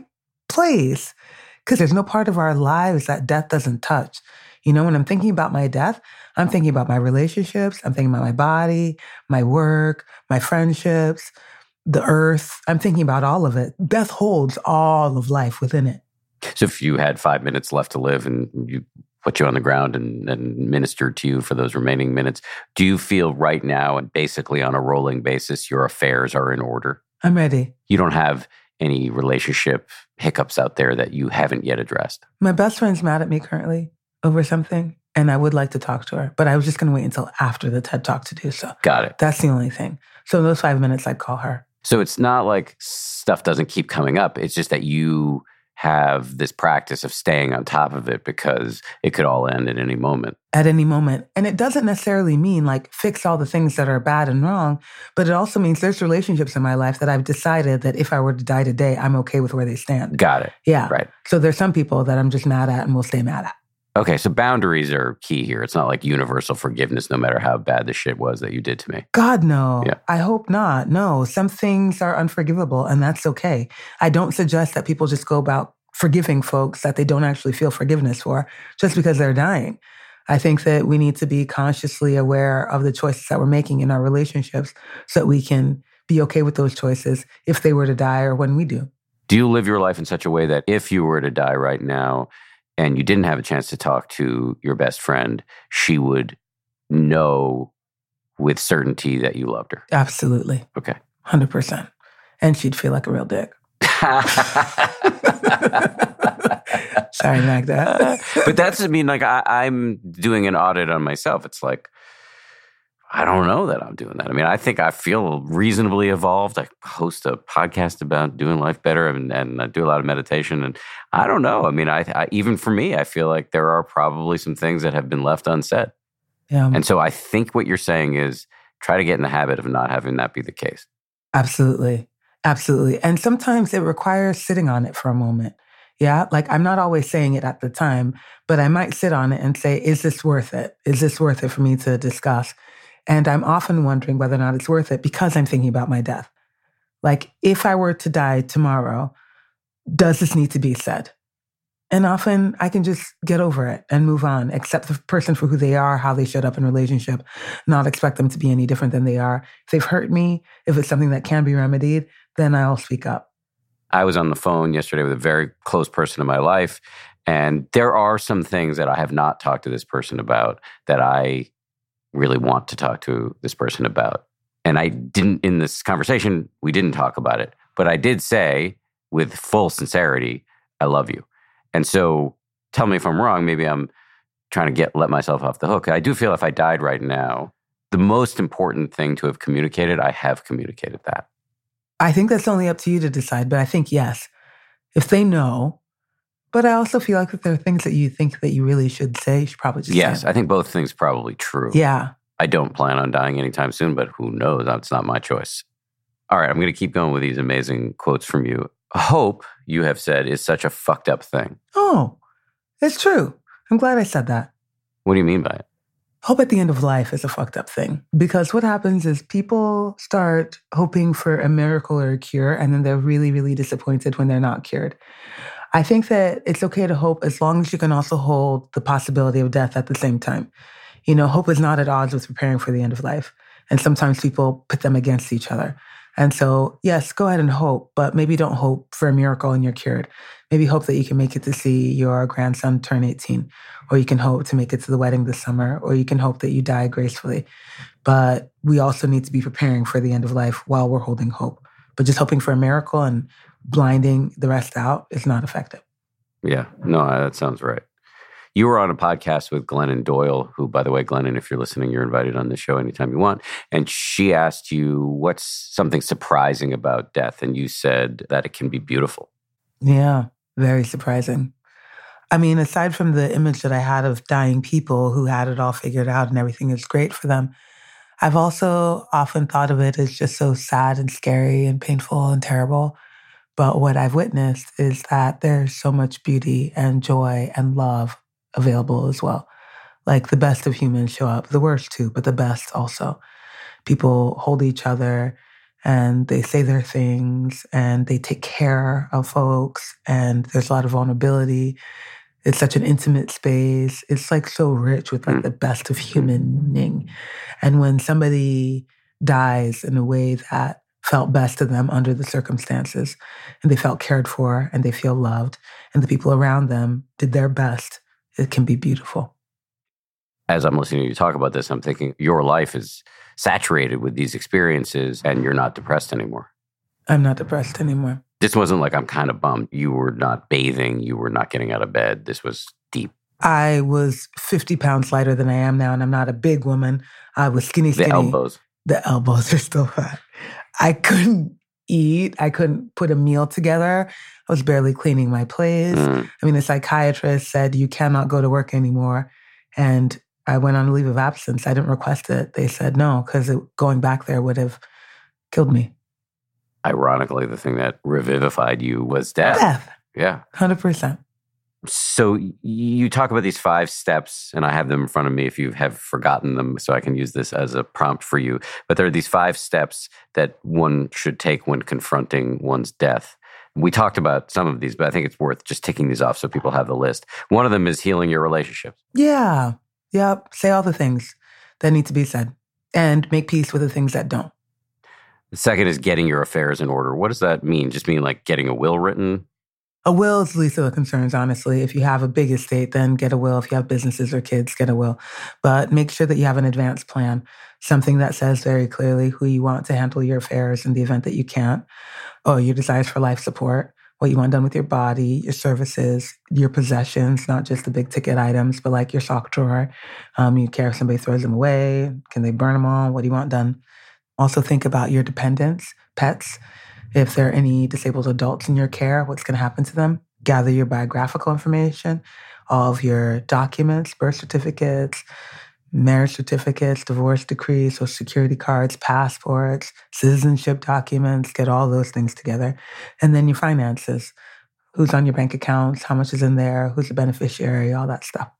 place because there's no part of our lives that death doesn't touch. You know, when I'm thinking about my death, I'm thinking about my relationships. I'm thinking about my body, my work, my friendships, the earth. I'm thinking about all of it. Death holds all of life within it. So if you had 5 minutes left to live and you put you on the ground and ministered to you for those remaining minutes, do you feel right now, and basically on a rolling basis, your affairs are in order? I'm ready. You don't have any relationship hiccups out there that you haven't yet addressed? My best friend's mad at me currently over something. And I would like to talk to her, but I was just going to wait until after the TED Talk to do so. Got it. That's the only thing. So in those 5 minutes, I'd call her. So it's not like stuff doesn't keep coming up. It's just that you have this practice of staying on top of it because it could all end at any moment. At any moment. And it doesn't necessarily mean like fix all the things that are bad and wrong, but it also means there's relationships in my life that I've decided that if I were to die today, I'm okay with where they stand. Got it. Yeah. Right. So there's some people that I'm just mad at and will stay mad at. Okay, so boundaries are key here. It's not like universal forgiveness no matter how bad the shit was that you did to me. God, no. Yeah. I hope not. No, some things are unforgivable, and that's okay. I don't suggest that people just go about forgiving folks that they don't actually feel forgiveness for just because they're dying. I think that we need to be consciously aware of the choices that we're making in our relationships so that we can be okay with those choices if they were to die or when we do. Do you live your life in such a way that if you were to die right now, and you didn't have a chance to talk to your best friend, she would know with certainty that you loved her? Absolutely. Okay. 100%. And she'd feel like a real dick. Sorry, Magda. But that's, I mean, like, I'm doing an audit on myself. It's like, I don't know that I'm doing that. I mean, I think I feel reasonably evolved. I host a podcast about doing life better and I do a lot of meditation. And I don't know. I mean, I even for me, I feel like there are probably some things that have been left unsaid. Yeah. And so I think what you're saying is try to get in the habit of not having that be the case. Absolutely. Absolutely. And sometimes it requires sitting on it for a moment. Yeah. Like I'm not always saying it at the time, but I might sit on it and say, is this worth it? Is this worth it for me to discuss? And I'm often wondering whether or not it's worth it because I'm thinking about my death. Like, if I were to die tomorrow, does this need to be said? And often I can just get over it and move on, accept the person for who they are, how they showed up in relationship, not expect them to be any different than they are. If they've hurt me, if it's something that can be remedied, then I'll speak up. I was on the phone yesterday with a very close person in my life, and there are some things that I have not talked to this person about that I really want to talk to this person about. And I didn't, in this conversation, we didn't talk about it. But I did say, with full sincerity, I love you. And so tell me if I'm wrong. Maybe I'm trying to let myself off the hook. I do feel if I died right now, the most important thing to have communicated, I have communicated that. I think that's only up to you to decide. But I think, yes, if they know. But I also feel like if there are things that you think that you really should say, you should probably just Yes, say. I think both things probably true. Yeah. I don't plan on dying anytime soon, but who knows? That's not my choice. All right, I'm going to keep going with these amazing quotes from you. Hope, you have said, is such a fucked up thing. Oh, it's true. I'm glad I said that. What do you mean by it? Hope at the end of life is a fucked up thing because what happens is people start hoping for a miracle or a cure, and then they're really, really disappointed when they're not cured. I think that it's okay to hope as long as you can also hold the possibility of death at the same time. You know, hope is not at odds with preparing for the end of life. And sometimes people put them against each other. And so, yes, go ahead and hope, but maybe don't hope for a miracle and you're cured. Maybe hope that you can make it to see your grandson turn 18, or you can hope to make it to the wedding this summer, or you can hope that you die gracefully. But we also need to be preparing for the end of life while we're holding hope. But just hoping for a miracle and blinding the rest out is not effective. Yeah, no, that sounds right. You were on a podcast with Glennon Doyle, who, by the way, Glennon, if you're listening, you're invited on the show anytime you want. And she asked you, what's something surprising about death? And you said that it can be beautiful. Yeah, very surprising. I mean, aside from the image that I had of dying people who had it all figured out and everything is great for them, I've also often thought of it as just so sad and scary and painful and terrible. But what I've witnessed is that there's so much beauty and joy and love available as well. Like the best of humans show up, the worst too, but the best also. People hold each other and they say their things and they take care of folks and there's a lot of vulnerability. It's such an intimate space. It's like so rich with like the best of humaning. And when somebody dies in a way that felt best to them under the circumstances, and they felt cared for, and they feel loved, and the people around them did their best, it can be beautiful. As I'm listening to you talk about this, I'm thinking your life is saturated with these experiences, and you're not depressed anymore. I'm not depressed anymore. This wasn't like I'm kind of bummed. You were not bathing. You were not getting out of bed. This was deep. I was 50 pounds lighter than I am now, and I'm not a big woman. I was skinny. The elbows. The elbows are still fat. I couldn't eat. I couldn't put a meal together. I was barely cleaning my place. I mean, the psychiatrist said, you cannot go to work anymore. And I went on a leave of absence. I didn't request it. They said no, because going back there would have killed me. Ironically, the thing that revivified you was death. Death. Yeah. 100%. So you talk about these 5 steps, and I have them in front of me if you have forgotten them, so I can use this as a prompt for you. But there are these 5 steps that one should take when confronting one's death. We talked about some of these, but I think it's worth just ticking these off so people have the list. One of them is healing your relationships. Yeah. Yep. Say all the things that need to be said and make peace with the things that don't. The second is getting your affairs in order. What does that mean? Just mean like getting a will written? A will is the least of the concerns, honestly. If you have a big estate, then get a will. If you have businesses or kids, get a will. But make sure that you have an advance plan, something that says very clearly who you want to handle your affairs in the event that you can't, or your desires for life support, what you want done with your body, your services, your possessions, not just the big ticket items, but like your sock drawer. You care if somebody throws them away. Can they burn them all? What do you want done? Also think about your dependents, pets. If there are any disabled adults in your care, what's going to happen to them? Gather your biographical information, all of your documents, birth certificates, marriage certificates, divorce decrees, social security cards, passports, citizenship documents, get all those things together. And then your finances. Who's on your bank accounts? How much is in there? Who's the beneficiary? All that stuff.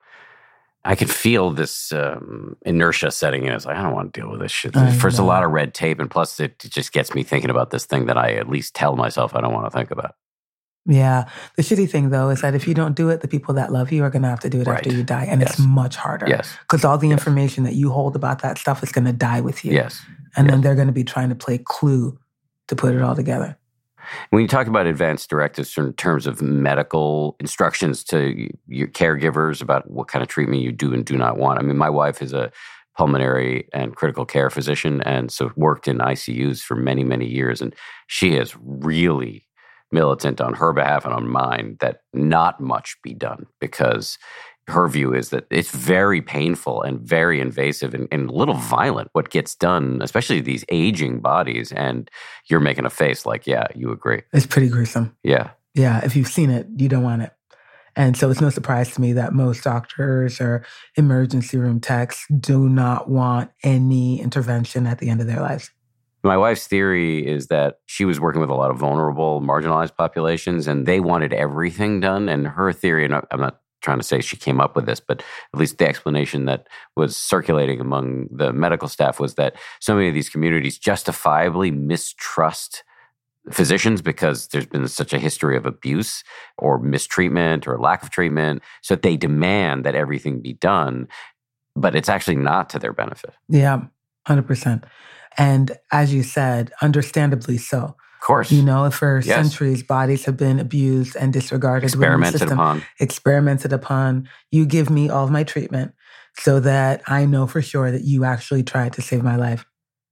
I can feel this inertia setting in. It's like, I don't want to deal with this shit. First, a lot of red tape, and plus it just gets me thinking about this thing that I at least tell myself I don't want to think about. Yeah. The shitty thing, though, is that if you don't do it, the people that love you are going to have to do it after you die. And it's much harder. Yes. Because all the information that you hold about that stuff is going to die with you. Yes. And then they're going to be trying to play Clue to put it all together. When you talk about advanced directives in terms of medical instructions to your caregivers about what kind of treatment you do and do not want. I mean, my wife is a pulmonary and critical care physician, and so worked in ICUs for many, many years. And she is really militant on her behalf and on mine that not much be done, because her view is that it's very painful and very invasive and a little violent what gets done, especially these aging bodies. And you're making a face like, yeah, you agree. It's pretty gruesome. Yeah. Yeah. If you've seen it, you don't want it. And so it's no surprise to me that most doctors or emergency room techs do not want any intervention at the end of their lives. My wife's theory is that she was working with a lot of vulnerable, marginalized populations, and they wanted everything done. And her theory, and I'm not trying to say she came up with this, but at least the explanation that was circulating among the medical staff was that so many of these communities justifiably mistrust physicians because there's been such a history of abuse or mistreatment or lack of treatment. So they demand that everything be done, but it's actually not to their benefit. Yeah, 100%. And as you said, understandably so. Of course. You know, for centuries, bodies have been abused and disregarded. Experimented upon. You give me all of my treatment so that I know for sure that you actually tried to save my life.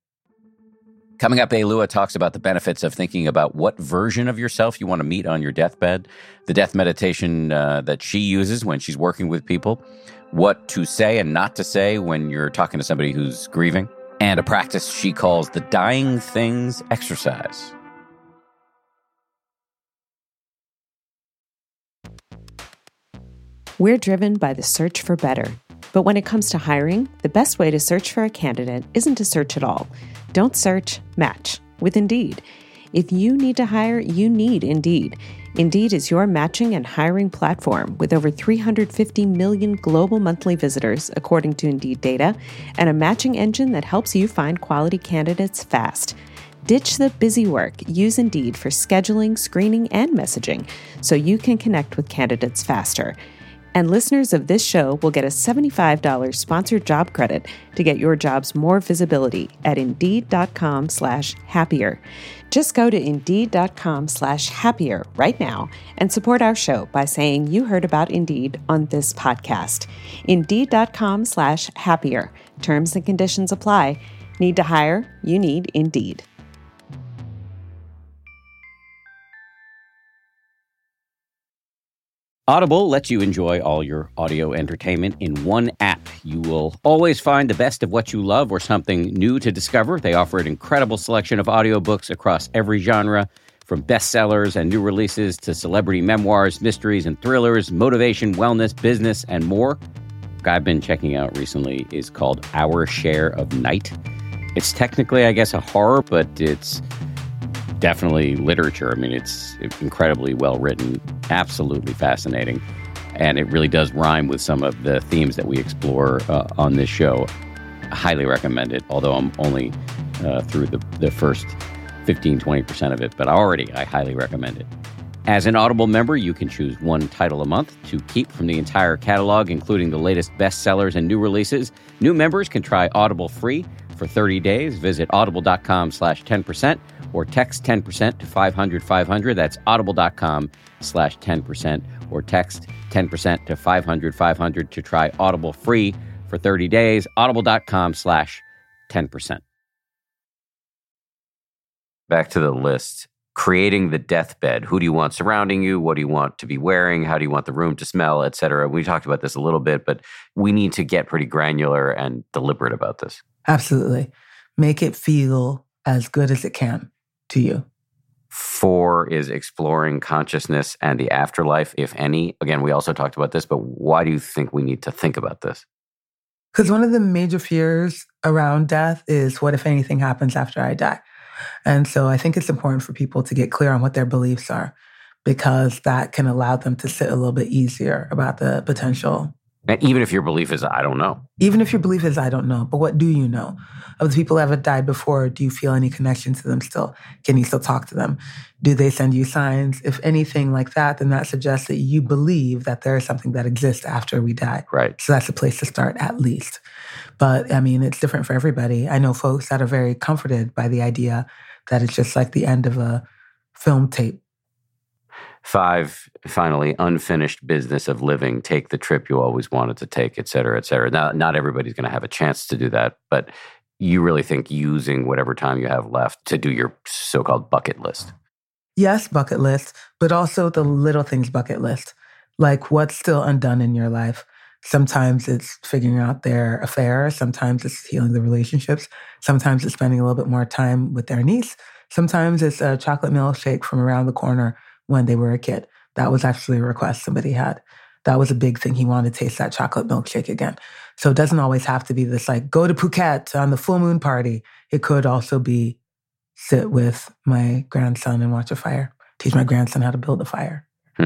Coming up, Alua talks about the benefits of thinking about what version of yourself you want to meet on your deathbed, the death meditation that she uses when she's working with people, what to say and not to say when you're talking to somebody who's grieving, and a practice she calls the Dying Things Exercise. We're driven by the search for better. But when it comes to hiring, the best way to search for a candidate isn't to search at all. Don't search, match with Indeed. If you need to hire, you need Indeed. Indeed is your matching and hiring platform with over 350 million global monthly visitors, according to Indeed data, and a matching engine that helps you find quality candidates fast. Ditch the busy work. Use Indeed for scheduling, screening, and messaging so you can connect with candidates faster. And listeners of this show will get a $75 sponsored job credit to get your jobs more visibility at Indeed.com/happier. Just go to Indeed.com/happier right now and support our show by saying you heard about Indeed on this podcast. Indeed.com/happier. Terms and conditions apply. Need to hire? You need Indeed. Audible lets you enjoy all your audio entertainment in one app. You will always find the best of what you love or something new to discover. They offer an incredible selection of audiobooks across every genre, from bestsellers and new releases to celebrity memoirs, mysteries and thrillers, motivation, wellness, business, and more. I've been checking out recently is called Our Share of Night. It's technically, I guess, a horror, but it's definitely literature. I mean, it's incredibly well written, absolutely fascinating, and it really does rhyme with some of the themes that we explore on this show. I highly recommend it, although I'm only through the first 15-20% of it, but I highly recommend it. As an Audible member, you can choose one title a month to keep from the entire catalog, including the latest bestsellers and new releases. New members can try Audible free for 30 days. Visit audible.com/10% or text 10% to 500-500. That's audible.com/10% or text 10% to 500-500 to try Audible free for 30 days. Audible.com/10%. Back to the list. Creating the deathbed. Who do you want surrounding you? What do you want to be wearing? How do you want the room to smell, et cetera? We talked about this a little bit, but we need to get pretty granular and deliberate about this. Absolutely. Make it feel as good as it can to you. 4 is exploring consciousness and the afterlife, if any. Again, we also talked about this, but why do you think we need to think about this? Because one of the major fears around death is what if anything happens after I die? And so I think it's important for people to get clear on what their beliefs are, because that can allow them to sit a little bit easier about the potential. And even if your belief is, I don't know. Even if your belief is, I don't know. But what do you know? Of the people that have died before, do you feel any connection to them still? Can you still talk to them? Do they send you signs? If anything like that, then that suggests that you believe that there is something that exists after we die. Right. So that's a place to start at least. But I mean, it's different for everybody. I know folks that are very comforted by the idea that it's just like the end of a film tape. 5, finally, unfinished business of living. Take the trip you always wanted to take, et cetera, et cetera. Now, not everybody's going to have a chance to do that, but you really think using whatever time you have left to do your so-called bucket list. Yes, bucket list, but also the little things bucket list, like what's still undone in your life. Sometimes it's figuring out their affair. Sometimes it's healing the relationships. Sometimes it's spending a little bit more time with their niece. Sometimes it's a chocolate milkshake from around the corner when they were a kid. That was actually a request somebody had. That was a big thing. He wanted to taste that chocolate milkshake again. So it doesn't always have to be this like, go to Phuket on the full moon party. It could also be sit with my grandson and watch a fire. Teach my grandson how to build a fire.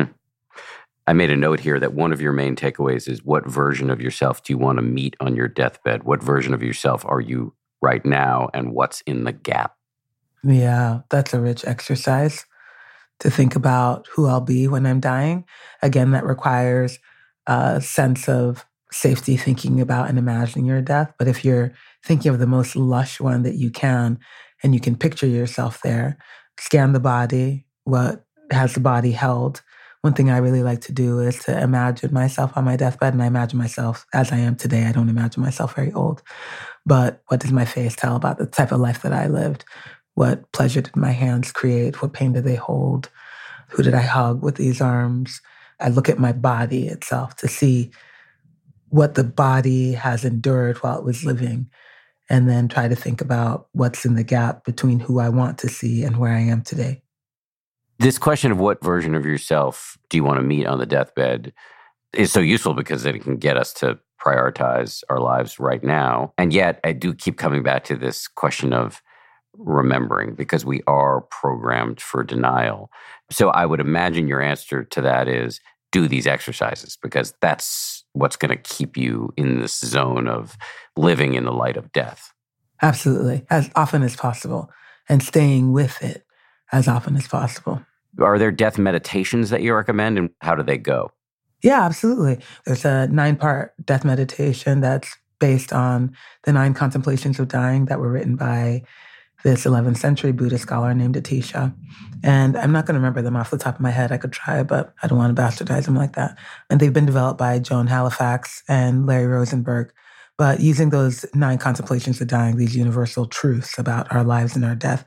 I made a note here that one of your main takeaways is, what version of yourself do you want to meet on your deathbed? What version of yourself are you right now, and what's in the gap? Yeah, that's a rich exercise to think about who I'll be when I'm dying. Again, that requires a sense of safety, thinking about and imagining your death. But if you're thinking of the most lush one that you can, and you can picture yourself there, scan the body, what has the body held. One thing I really like to do is to imagine myself on my deathbed, and I imagine myself as I am today. I don't imagine myself very old. But what does my face tell about the type of life that I lived? What pleasure did my hands create? What pain did they hold? Who did I hug with these arms? I look at my body itself to see what the body has endured while it was living, and then try to think about what's in the gap between who I want to see and where I am today. This question of what version of yourself do you want to meet on the deathbed is so useful, because it can get us to prioritize our lives right now. And yet I do keep coming back to this question of remembering, because we are programmed for denial. So I would imagine your answer to that is do these exercises, because that's what's going to keep you in this zone of living in the light of death. Absolutely, as often as possible, and staying with it as often as possible. Are there death meditations that you recommend, and how do they go? Yeah, absolutely. There's a 9-part death meditation that's based on the 9 contemplations of dying that were written by this 11th century Buddhist scholar named Atisha. And I'm not going to remember them off the top of my head. I could try, but I don't want to bastardize them like that. And they've been developed by Joan Halifax and Larry Rosenberg. But using those 9 contemplations of dying, these universal truths about our lives and our death,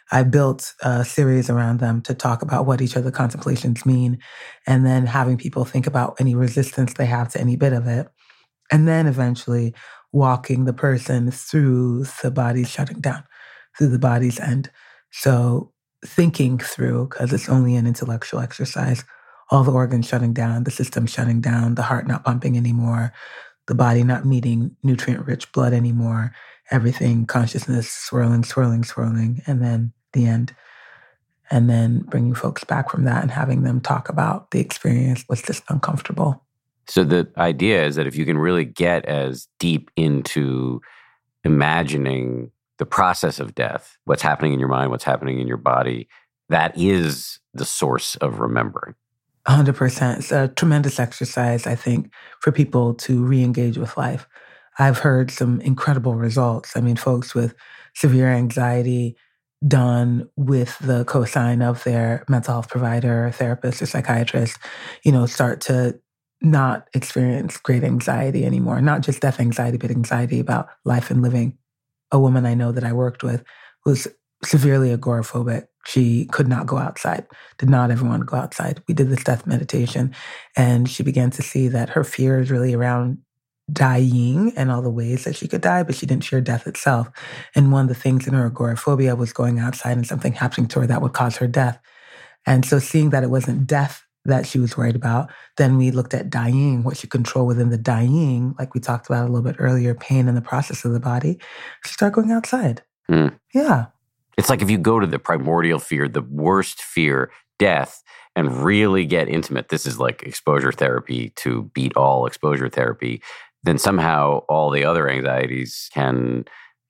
I built a series around them to talk about what each of the contemplations mean, and then having people think about any resistance they have to any bit of it. And then eventually walking the person through the body's shutting down, through the body's end. So thinking through, because it's only an intellectual exercise, all the organs shutting down, the system shutting down, the heart not pumping anymore, the body not needing nutrient-rich blood anymore, everything, consciousness swirling, swirling, swirling, and then the end. And then bringing folks back from that and having them talk about the experience was just uncomfortable. So the idea is that if you can really get as deep into imagining the process of death, what's happening in your mind, what's happening in your body, that is the source of remembering. 100%. It's a tremendous exercise, I think, for people to re-engage with life. I've heard some incredible results. I mean, folks with severe anxiety done with the cosign of their mental health provider, or therapist, or psychiatrist, start to not experience great anxiety anymore. Not just death anxiety, but anxiety about life and living. A woman I know that I worked with was severely agoraphobic. She could not go outside, did not ever want to go outside. We did this death meditation, and she began to see that her fear is really around dying and all the ways that she could die, but she didn't fear death itself. And one of the things in her agoraphobia was going outside and something happening to her that would cause her death. And so seeing that it wasn't death that she was worried about, then we looked at dying, what she control within the dying, like we talked about a little bit earlier, pain in the process of the body. She started going outside. Yeah. It's like if you go to the primordial fear, the worst fear, death, and really get intimate, this is like exposure therapy to beat all exposure therapy, then somehow all the other anxieties can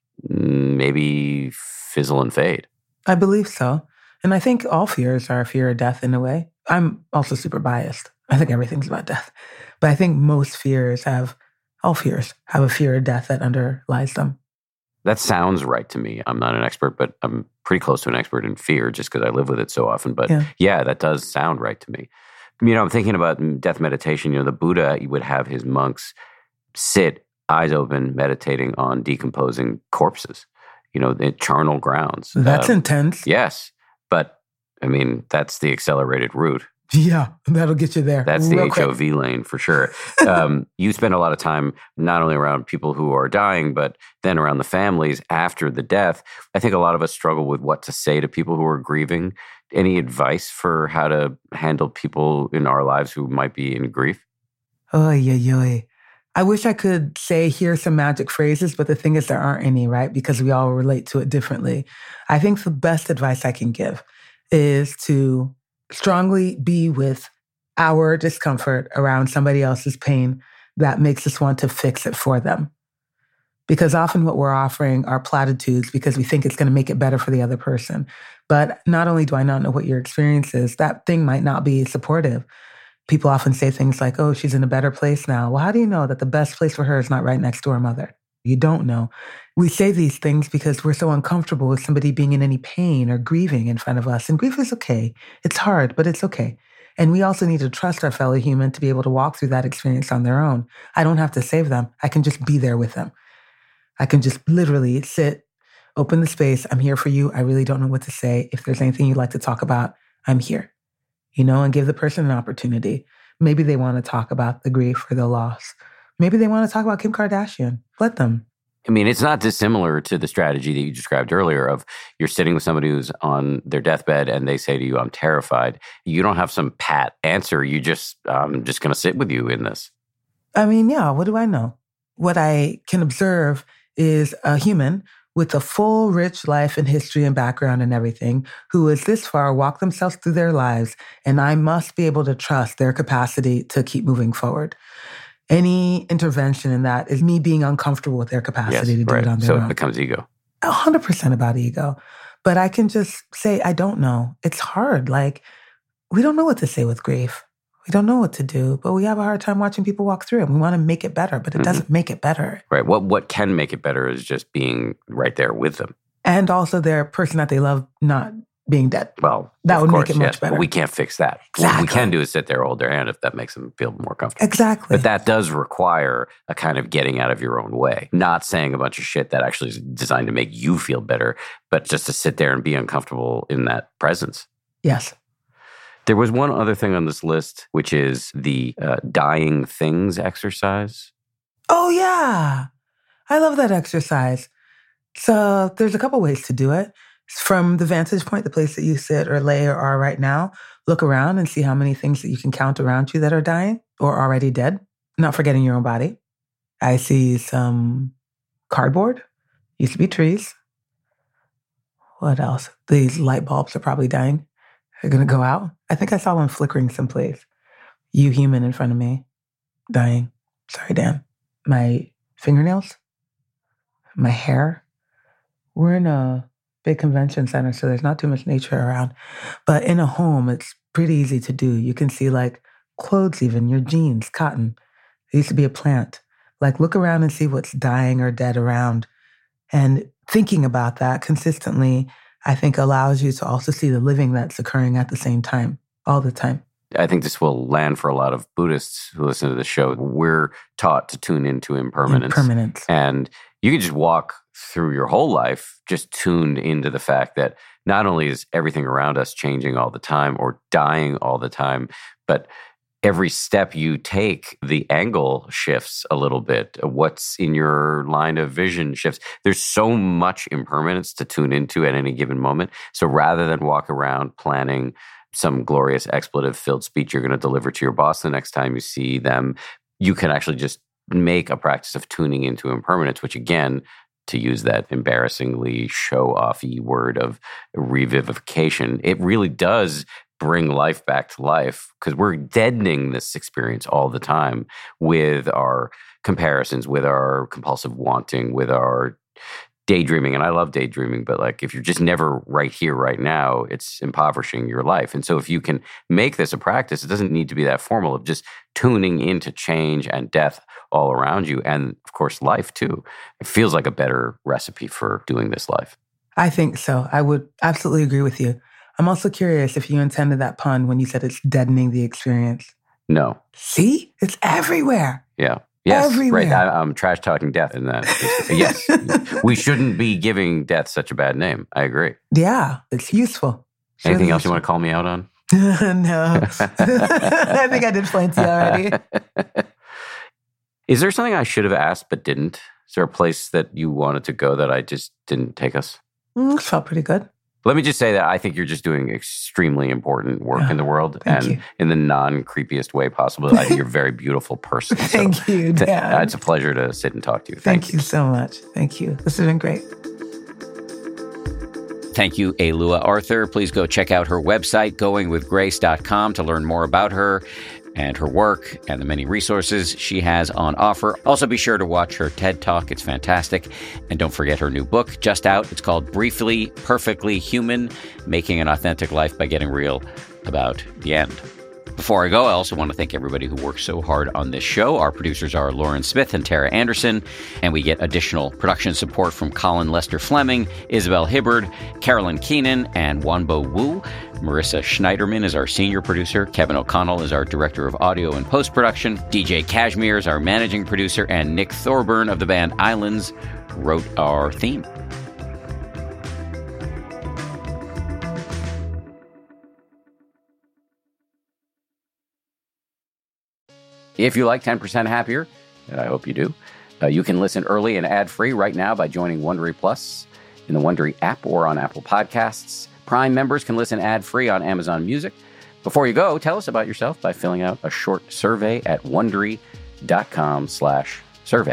maybe fizzle and fade. I believe so. And I think all fears are a fear of death in a way. I'm also super biased. I think everything's about death. But I think most all fears have a fear of death that underlies them. That sounds right to me. I'm not an expert, but I'm pretty close to an expert in fear just because I live with it so often. But yeah, that does sound right to me. I'm thinking about death meditation. The Buddha would have his monks sit, eyes open, meditating on decomposing corpses, the charnel grounds. That's intense. Yes. But, that's the accelerated route. Yeah, that'll get you there. That's the HOV lane for sure. You spend a lot of time not only around people who are dying, but then around the families after the death. I think a lot of us struggle with what to say to people who are grieving. Any advice for how to handle people in our lives who might be in grief? I wish I could say, here's some magic phrases, but the thing is there aren't any, right? Because we all relate to it differently. I think the best advice I can give is to strongly be with our discomfort around somebody else's pain that makes us want to fix it for them. Because often what we're offering are platitudes because we think it's going to make it better for the other person. But not only do I not know what your experience is, that thing might not be supportive. People often say things like, oh, she's in a better place now. Well, how do you know that the best place for her is not right next to her mother? You don't know. We say these things because we're so uncomfortable with somebody being in any pain or grieving in front of us. And grief is okay. It's hard, but it's okay. And we also need to trust our fellow human to be able to walk through that experience on their own. I don't have to save them. I can just be there with them. I can just literally sit, open the space. I'm here for you. I really don't know what to say. If there's anything you'd like to talk about, I'm here. And give the person an opportunity. Maybe they want to talk about the grief or the loss. Maybe they want to talk about Kim Kardashian. Let them. It's not dissimilar to the strategy that you described earlier of you're sitting with somebody who's on their deathbed and they say to you, I'm terrified. You don't have some pat answer. I'm just going to sit with you in this. What do I know? What I can observe is a human with a full, rich life and history and background and everything, who has this far walked themselves through their lives, and I must be able to trust their capacity to keep moving forward. Any intervention in that is me being uncomfortable with their capacity to do it on their own. So it becomes ego. 100% about ego. But I can just say, I don't know. It's hard. We don't know what to say with grief. We don't know what to do, but we have a hard time watching people walk through it. We want to make it better, but it doesn't make it better. Right. What can make it better is just being right there with them. And also their person that they love not being dead. Well, that would course, make it much yes, better. But we can't fix that. Exactly. What we can do is sit there, hold their hand if that makes them feel more comfortable. Exactly. But that does require a kind of getting out of your own way, not saying a bunch of shit that actually is designed to make you feel better, but just to sit there and be uncomfortable in that presence. Yes. There was one other thing on this list, which is the dying things exercise. Oh, yeah. I love that exercise. So there's a couple ways to do it. From the vantage point, the place that you sit or lay or are right now, look around and see how many things that you can count around you that are dying or already dead, not forgetting your own body. I see some cardboard, used to be trees. What else? These light bulbs are probably dying. They're going to go out. I think I saw one flickering someplace. You human in front of me, dying. Sorry, Dan. My fingernails, my hair. We're in a big convention center, so there's not too much nature around. But in a home, it's pretty easy to do. You can see like clothes even, your jeans, cotton. There used to be a plant. Like look around and see what's dying or dead around. And thinking about that consistently, I think allows you to also see the living that's occurring at the same time, all the time. I think this will land for a lot of Buddhists who listen to the show. We're taught to tune into impermanence. Impermanence. And you can just walk through your whole life just tuned into the fact that not only is everything around us changing all the time or dying all the time, but every step you take, the angle shifts a little bit. What's in your line of vision shifts. There's so much impermanence to tune into at any given moment. So rather than walk around planning some glorious expletive-filled speech you're going to deliver to your boss the next time you see them, you can actually just make a practice of tuning into impermanence, which again, to use that embarrassingly show-off-y word of revivification, it really does bring life back to life because we're deadening this experience all the time with our comparisons, with our compulsive wanting, with our daydreaming. And I love daydreaming, but like if you're just never right here, right now, it's impoverishing your life. And so if you can make this a practice, it doesn't need to be that formal of just tuning into change and death all around you. And of course, life too. It feels like a better recipe for doing this life. I think so. I would absolutely agree with you. I'm also curious if you intended that pun when you said it's deadening the experience. No. See? It's everywhere. Yeah. Yes, everywhere. Right. I'm trash talking death in that. Yes. We shouldn't be giving death such a bad name. I agree. Yeah, it's useful. Anything else you want to call me out on? No. I think I did plenty already. Is there something I should have asked but didn't? Is there a place that you wanted to go that I just didn't take us? It felt pretty good. Let me just say that I think you're just doing extremely important work in the world Thank and you. in the non-creepiest way possible. I think you're a very beautiful person. Thank you, Dan. It's a pleasure to sit and talk to you. Thank you so much. Thank you. This has been great. Thank you, Alua Arthur. Please go check out her website, goingwithgrace.com, to learn more about her and her work and the many resources she has on offer. Also, be sure to watch her TED Talk. It's fantastic. And don't forget her new book, just out. It's called Briefly, Perfectly Human, Making an Authentic Life by Getting Real About the End. Before I go, I also want to thank everybody who works so hard on this show. Our producers are Lauren Smith and Tara Anderson, and we get additional production support from Colin Lester Fleming, Isabel Hibbard, Carolyn Keenan, and Wanbo Wu. Marissa Schneiderman is our senior producer. Kevin O'Connell is our director of audio and post-production. DJ Kashmir is our managing producer, and Nick Thorburn of the band Islands wrote our theme. If you like 10% Happier, and I hope you do, you can listen early and ad-free right now by joining Wondery Plus in the Wondery app or on Apple Podcasts. Prime members can listen ad-free on Amazon Music. Before you go, tell us about yourself by filling out a short survey at Wondery.com/survey.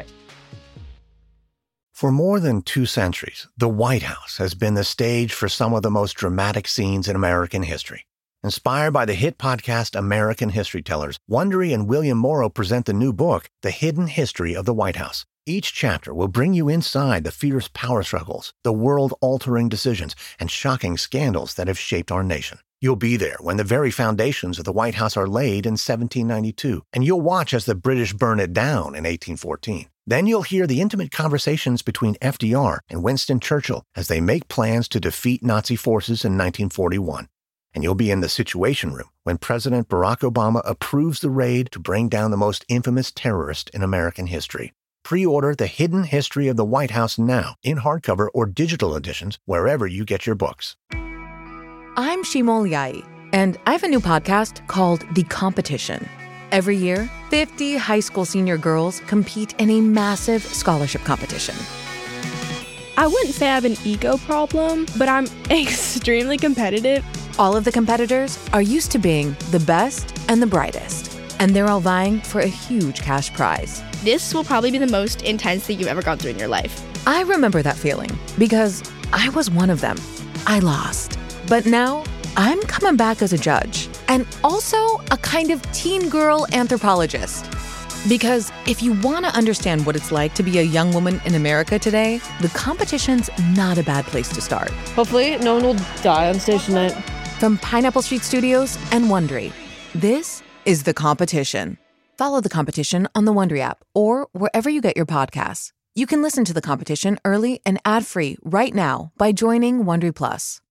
For more than 2 centuries, the White House has been the stage for some of the most dramatic scenes in American history. Inspired by the hit podcast American History Tellers, Wondery and William Morrow present the new book, The Hidden History of the White House. Each chapter will bring you inside the fierce power struggles, the world-altering decisions, and shocking scandals that have shaped our nation. You'll be there when the very foundations of the White House are laid in 1792, and you'll watch as the British burn it down in 1814. Then you'll hear the intimate conversations between FDR and Winston Churchill as they make plans to defeat Nazi forces in 1941. And you'll be in the Situation Room when President Barack Obama approves the raid to bring down the most infamous terrorist in American history. Pre-order The Hidden History of the White House now in hardcover or digital editions wherever you get your books. I'm Shimol Yai, and I have a new podcast called The Competition. Every year, 50 high school senior girls compete in a massive scholarship competition. I wouldn't say I have an ego problem, but I'm extremely competitive. All of the competitors are used to being the best and the brightest, and they're all vying for a huge cash prize. This will probably be the most intense thing you've ever gone through in your life. I remember that feeling because I was one of them. I lost. But now I'm coming back as a judge and also a kind of teen girl anthropologist. Because if you want to understand what it's like to be a young woman in America today, the competition's not a bad place to start. Hopefully, no one will die on stage tonight. From Pineapple Street Studios and Wondery, this is The Competition. Follow The Competition on the Wondery app or wherever you get your podcasts. You can listen to The Competition early and ad-free right now by joining Wondery Plus.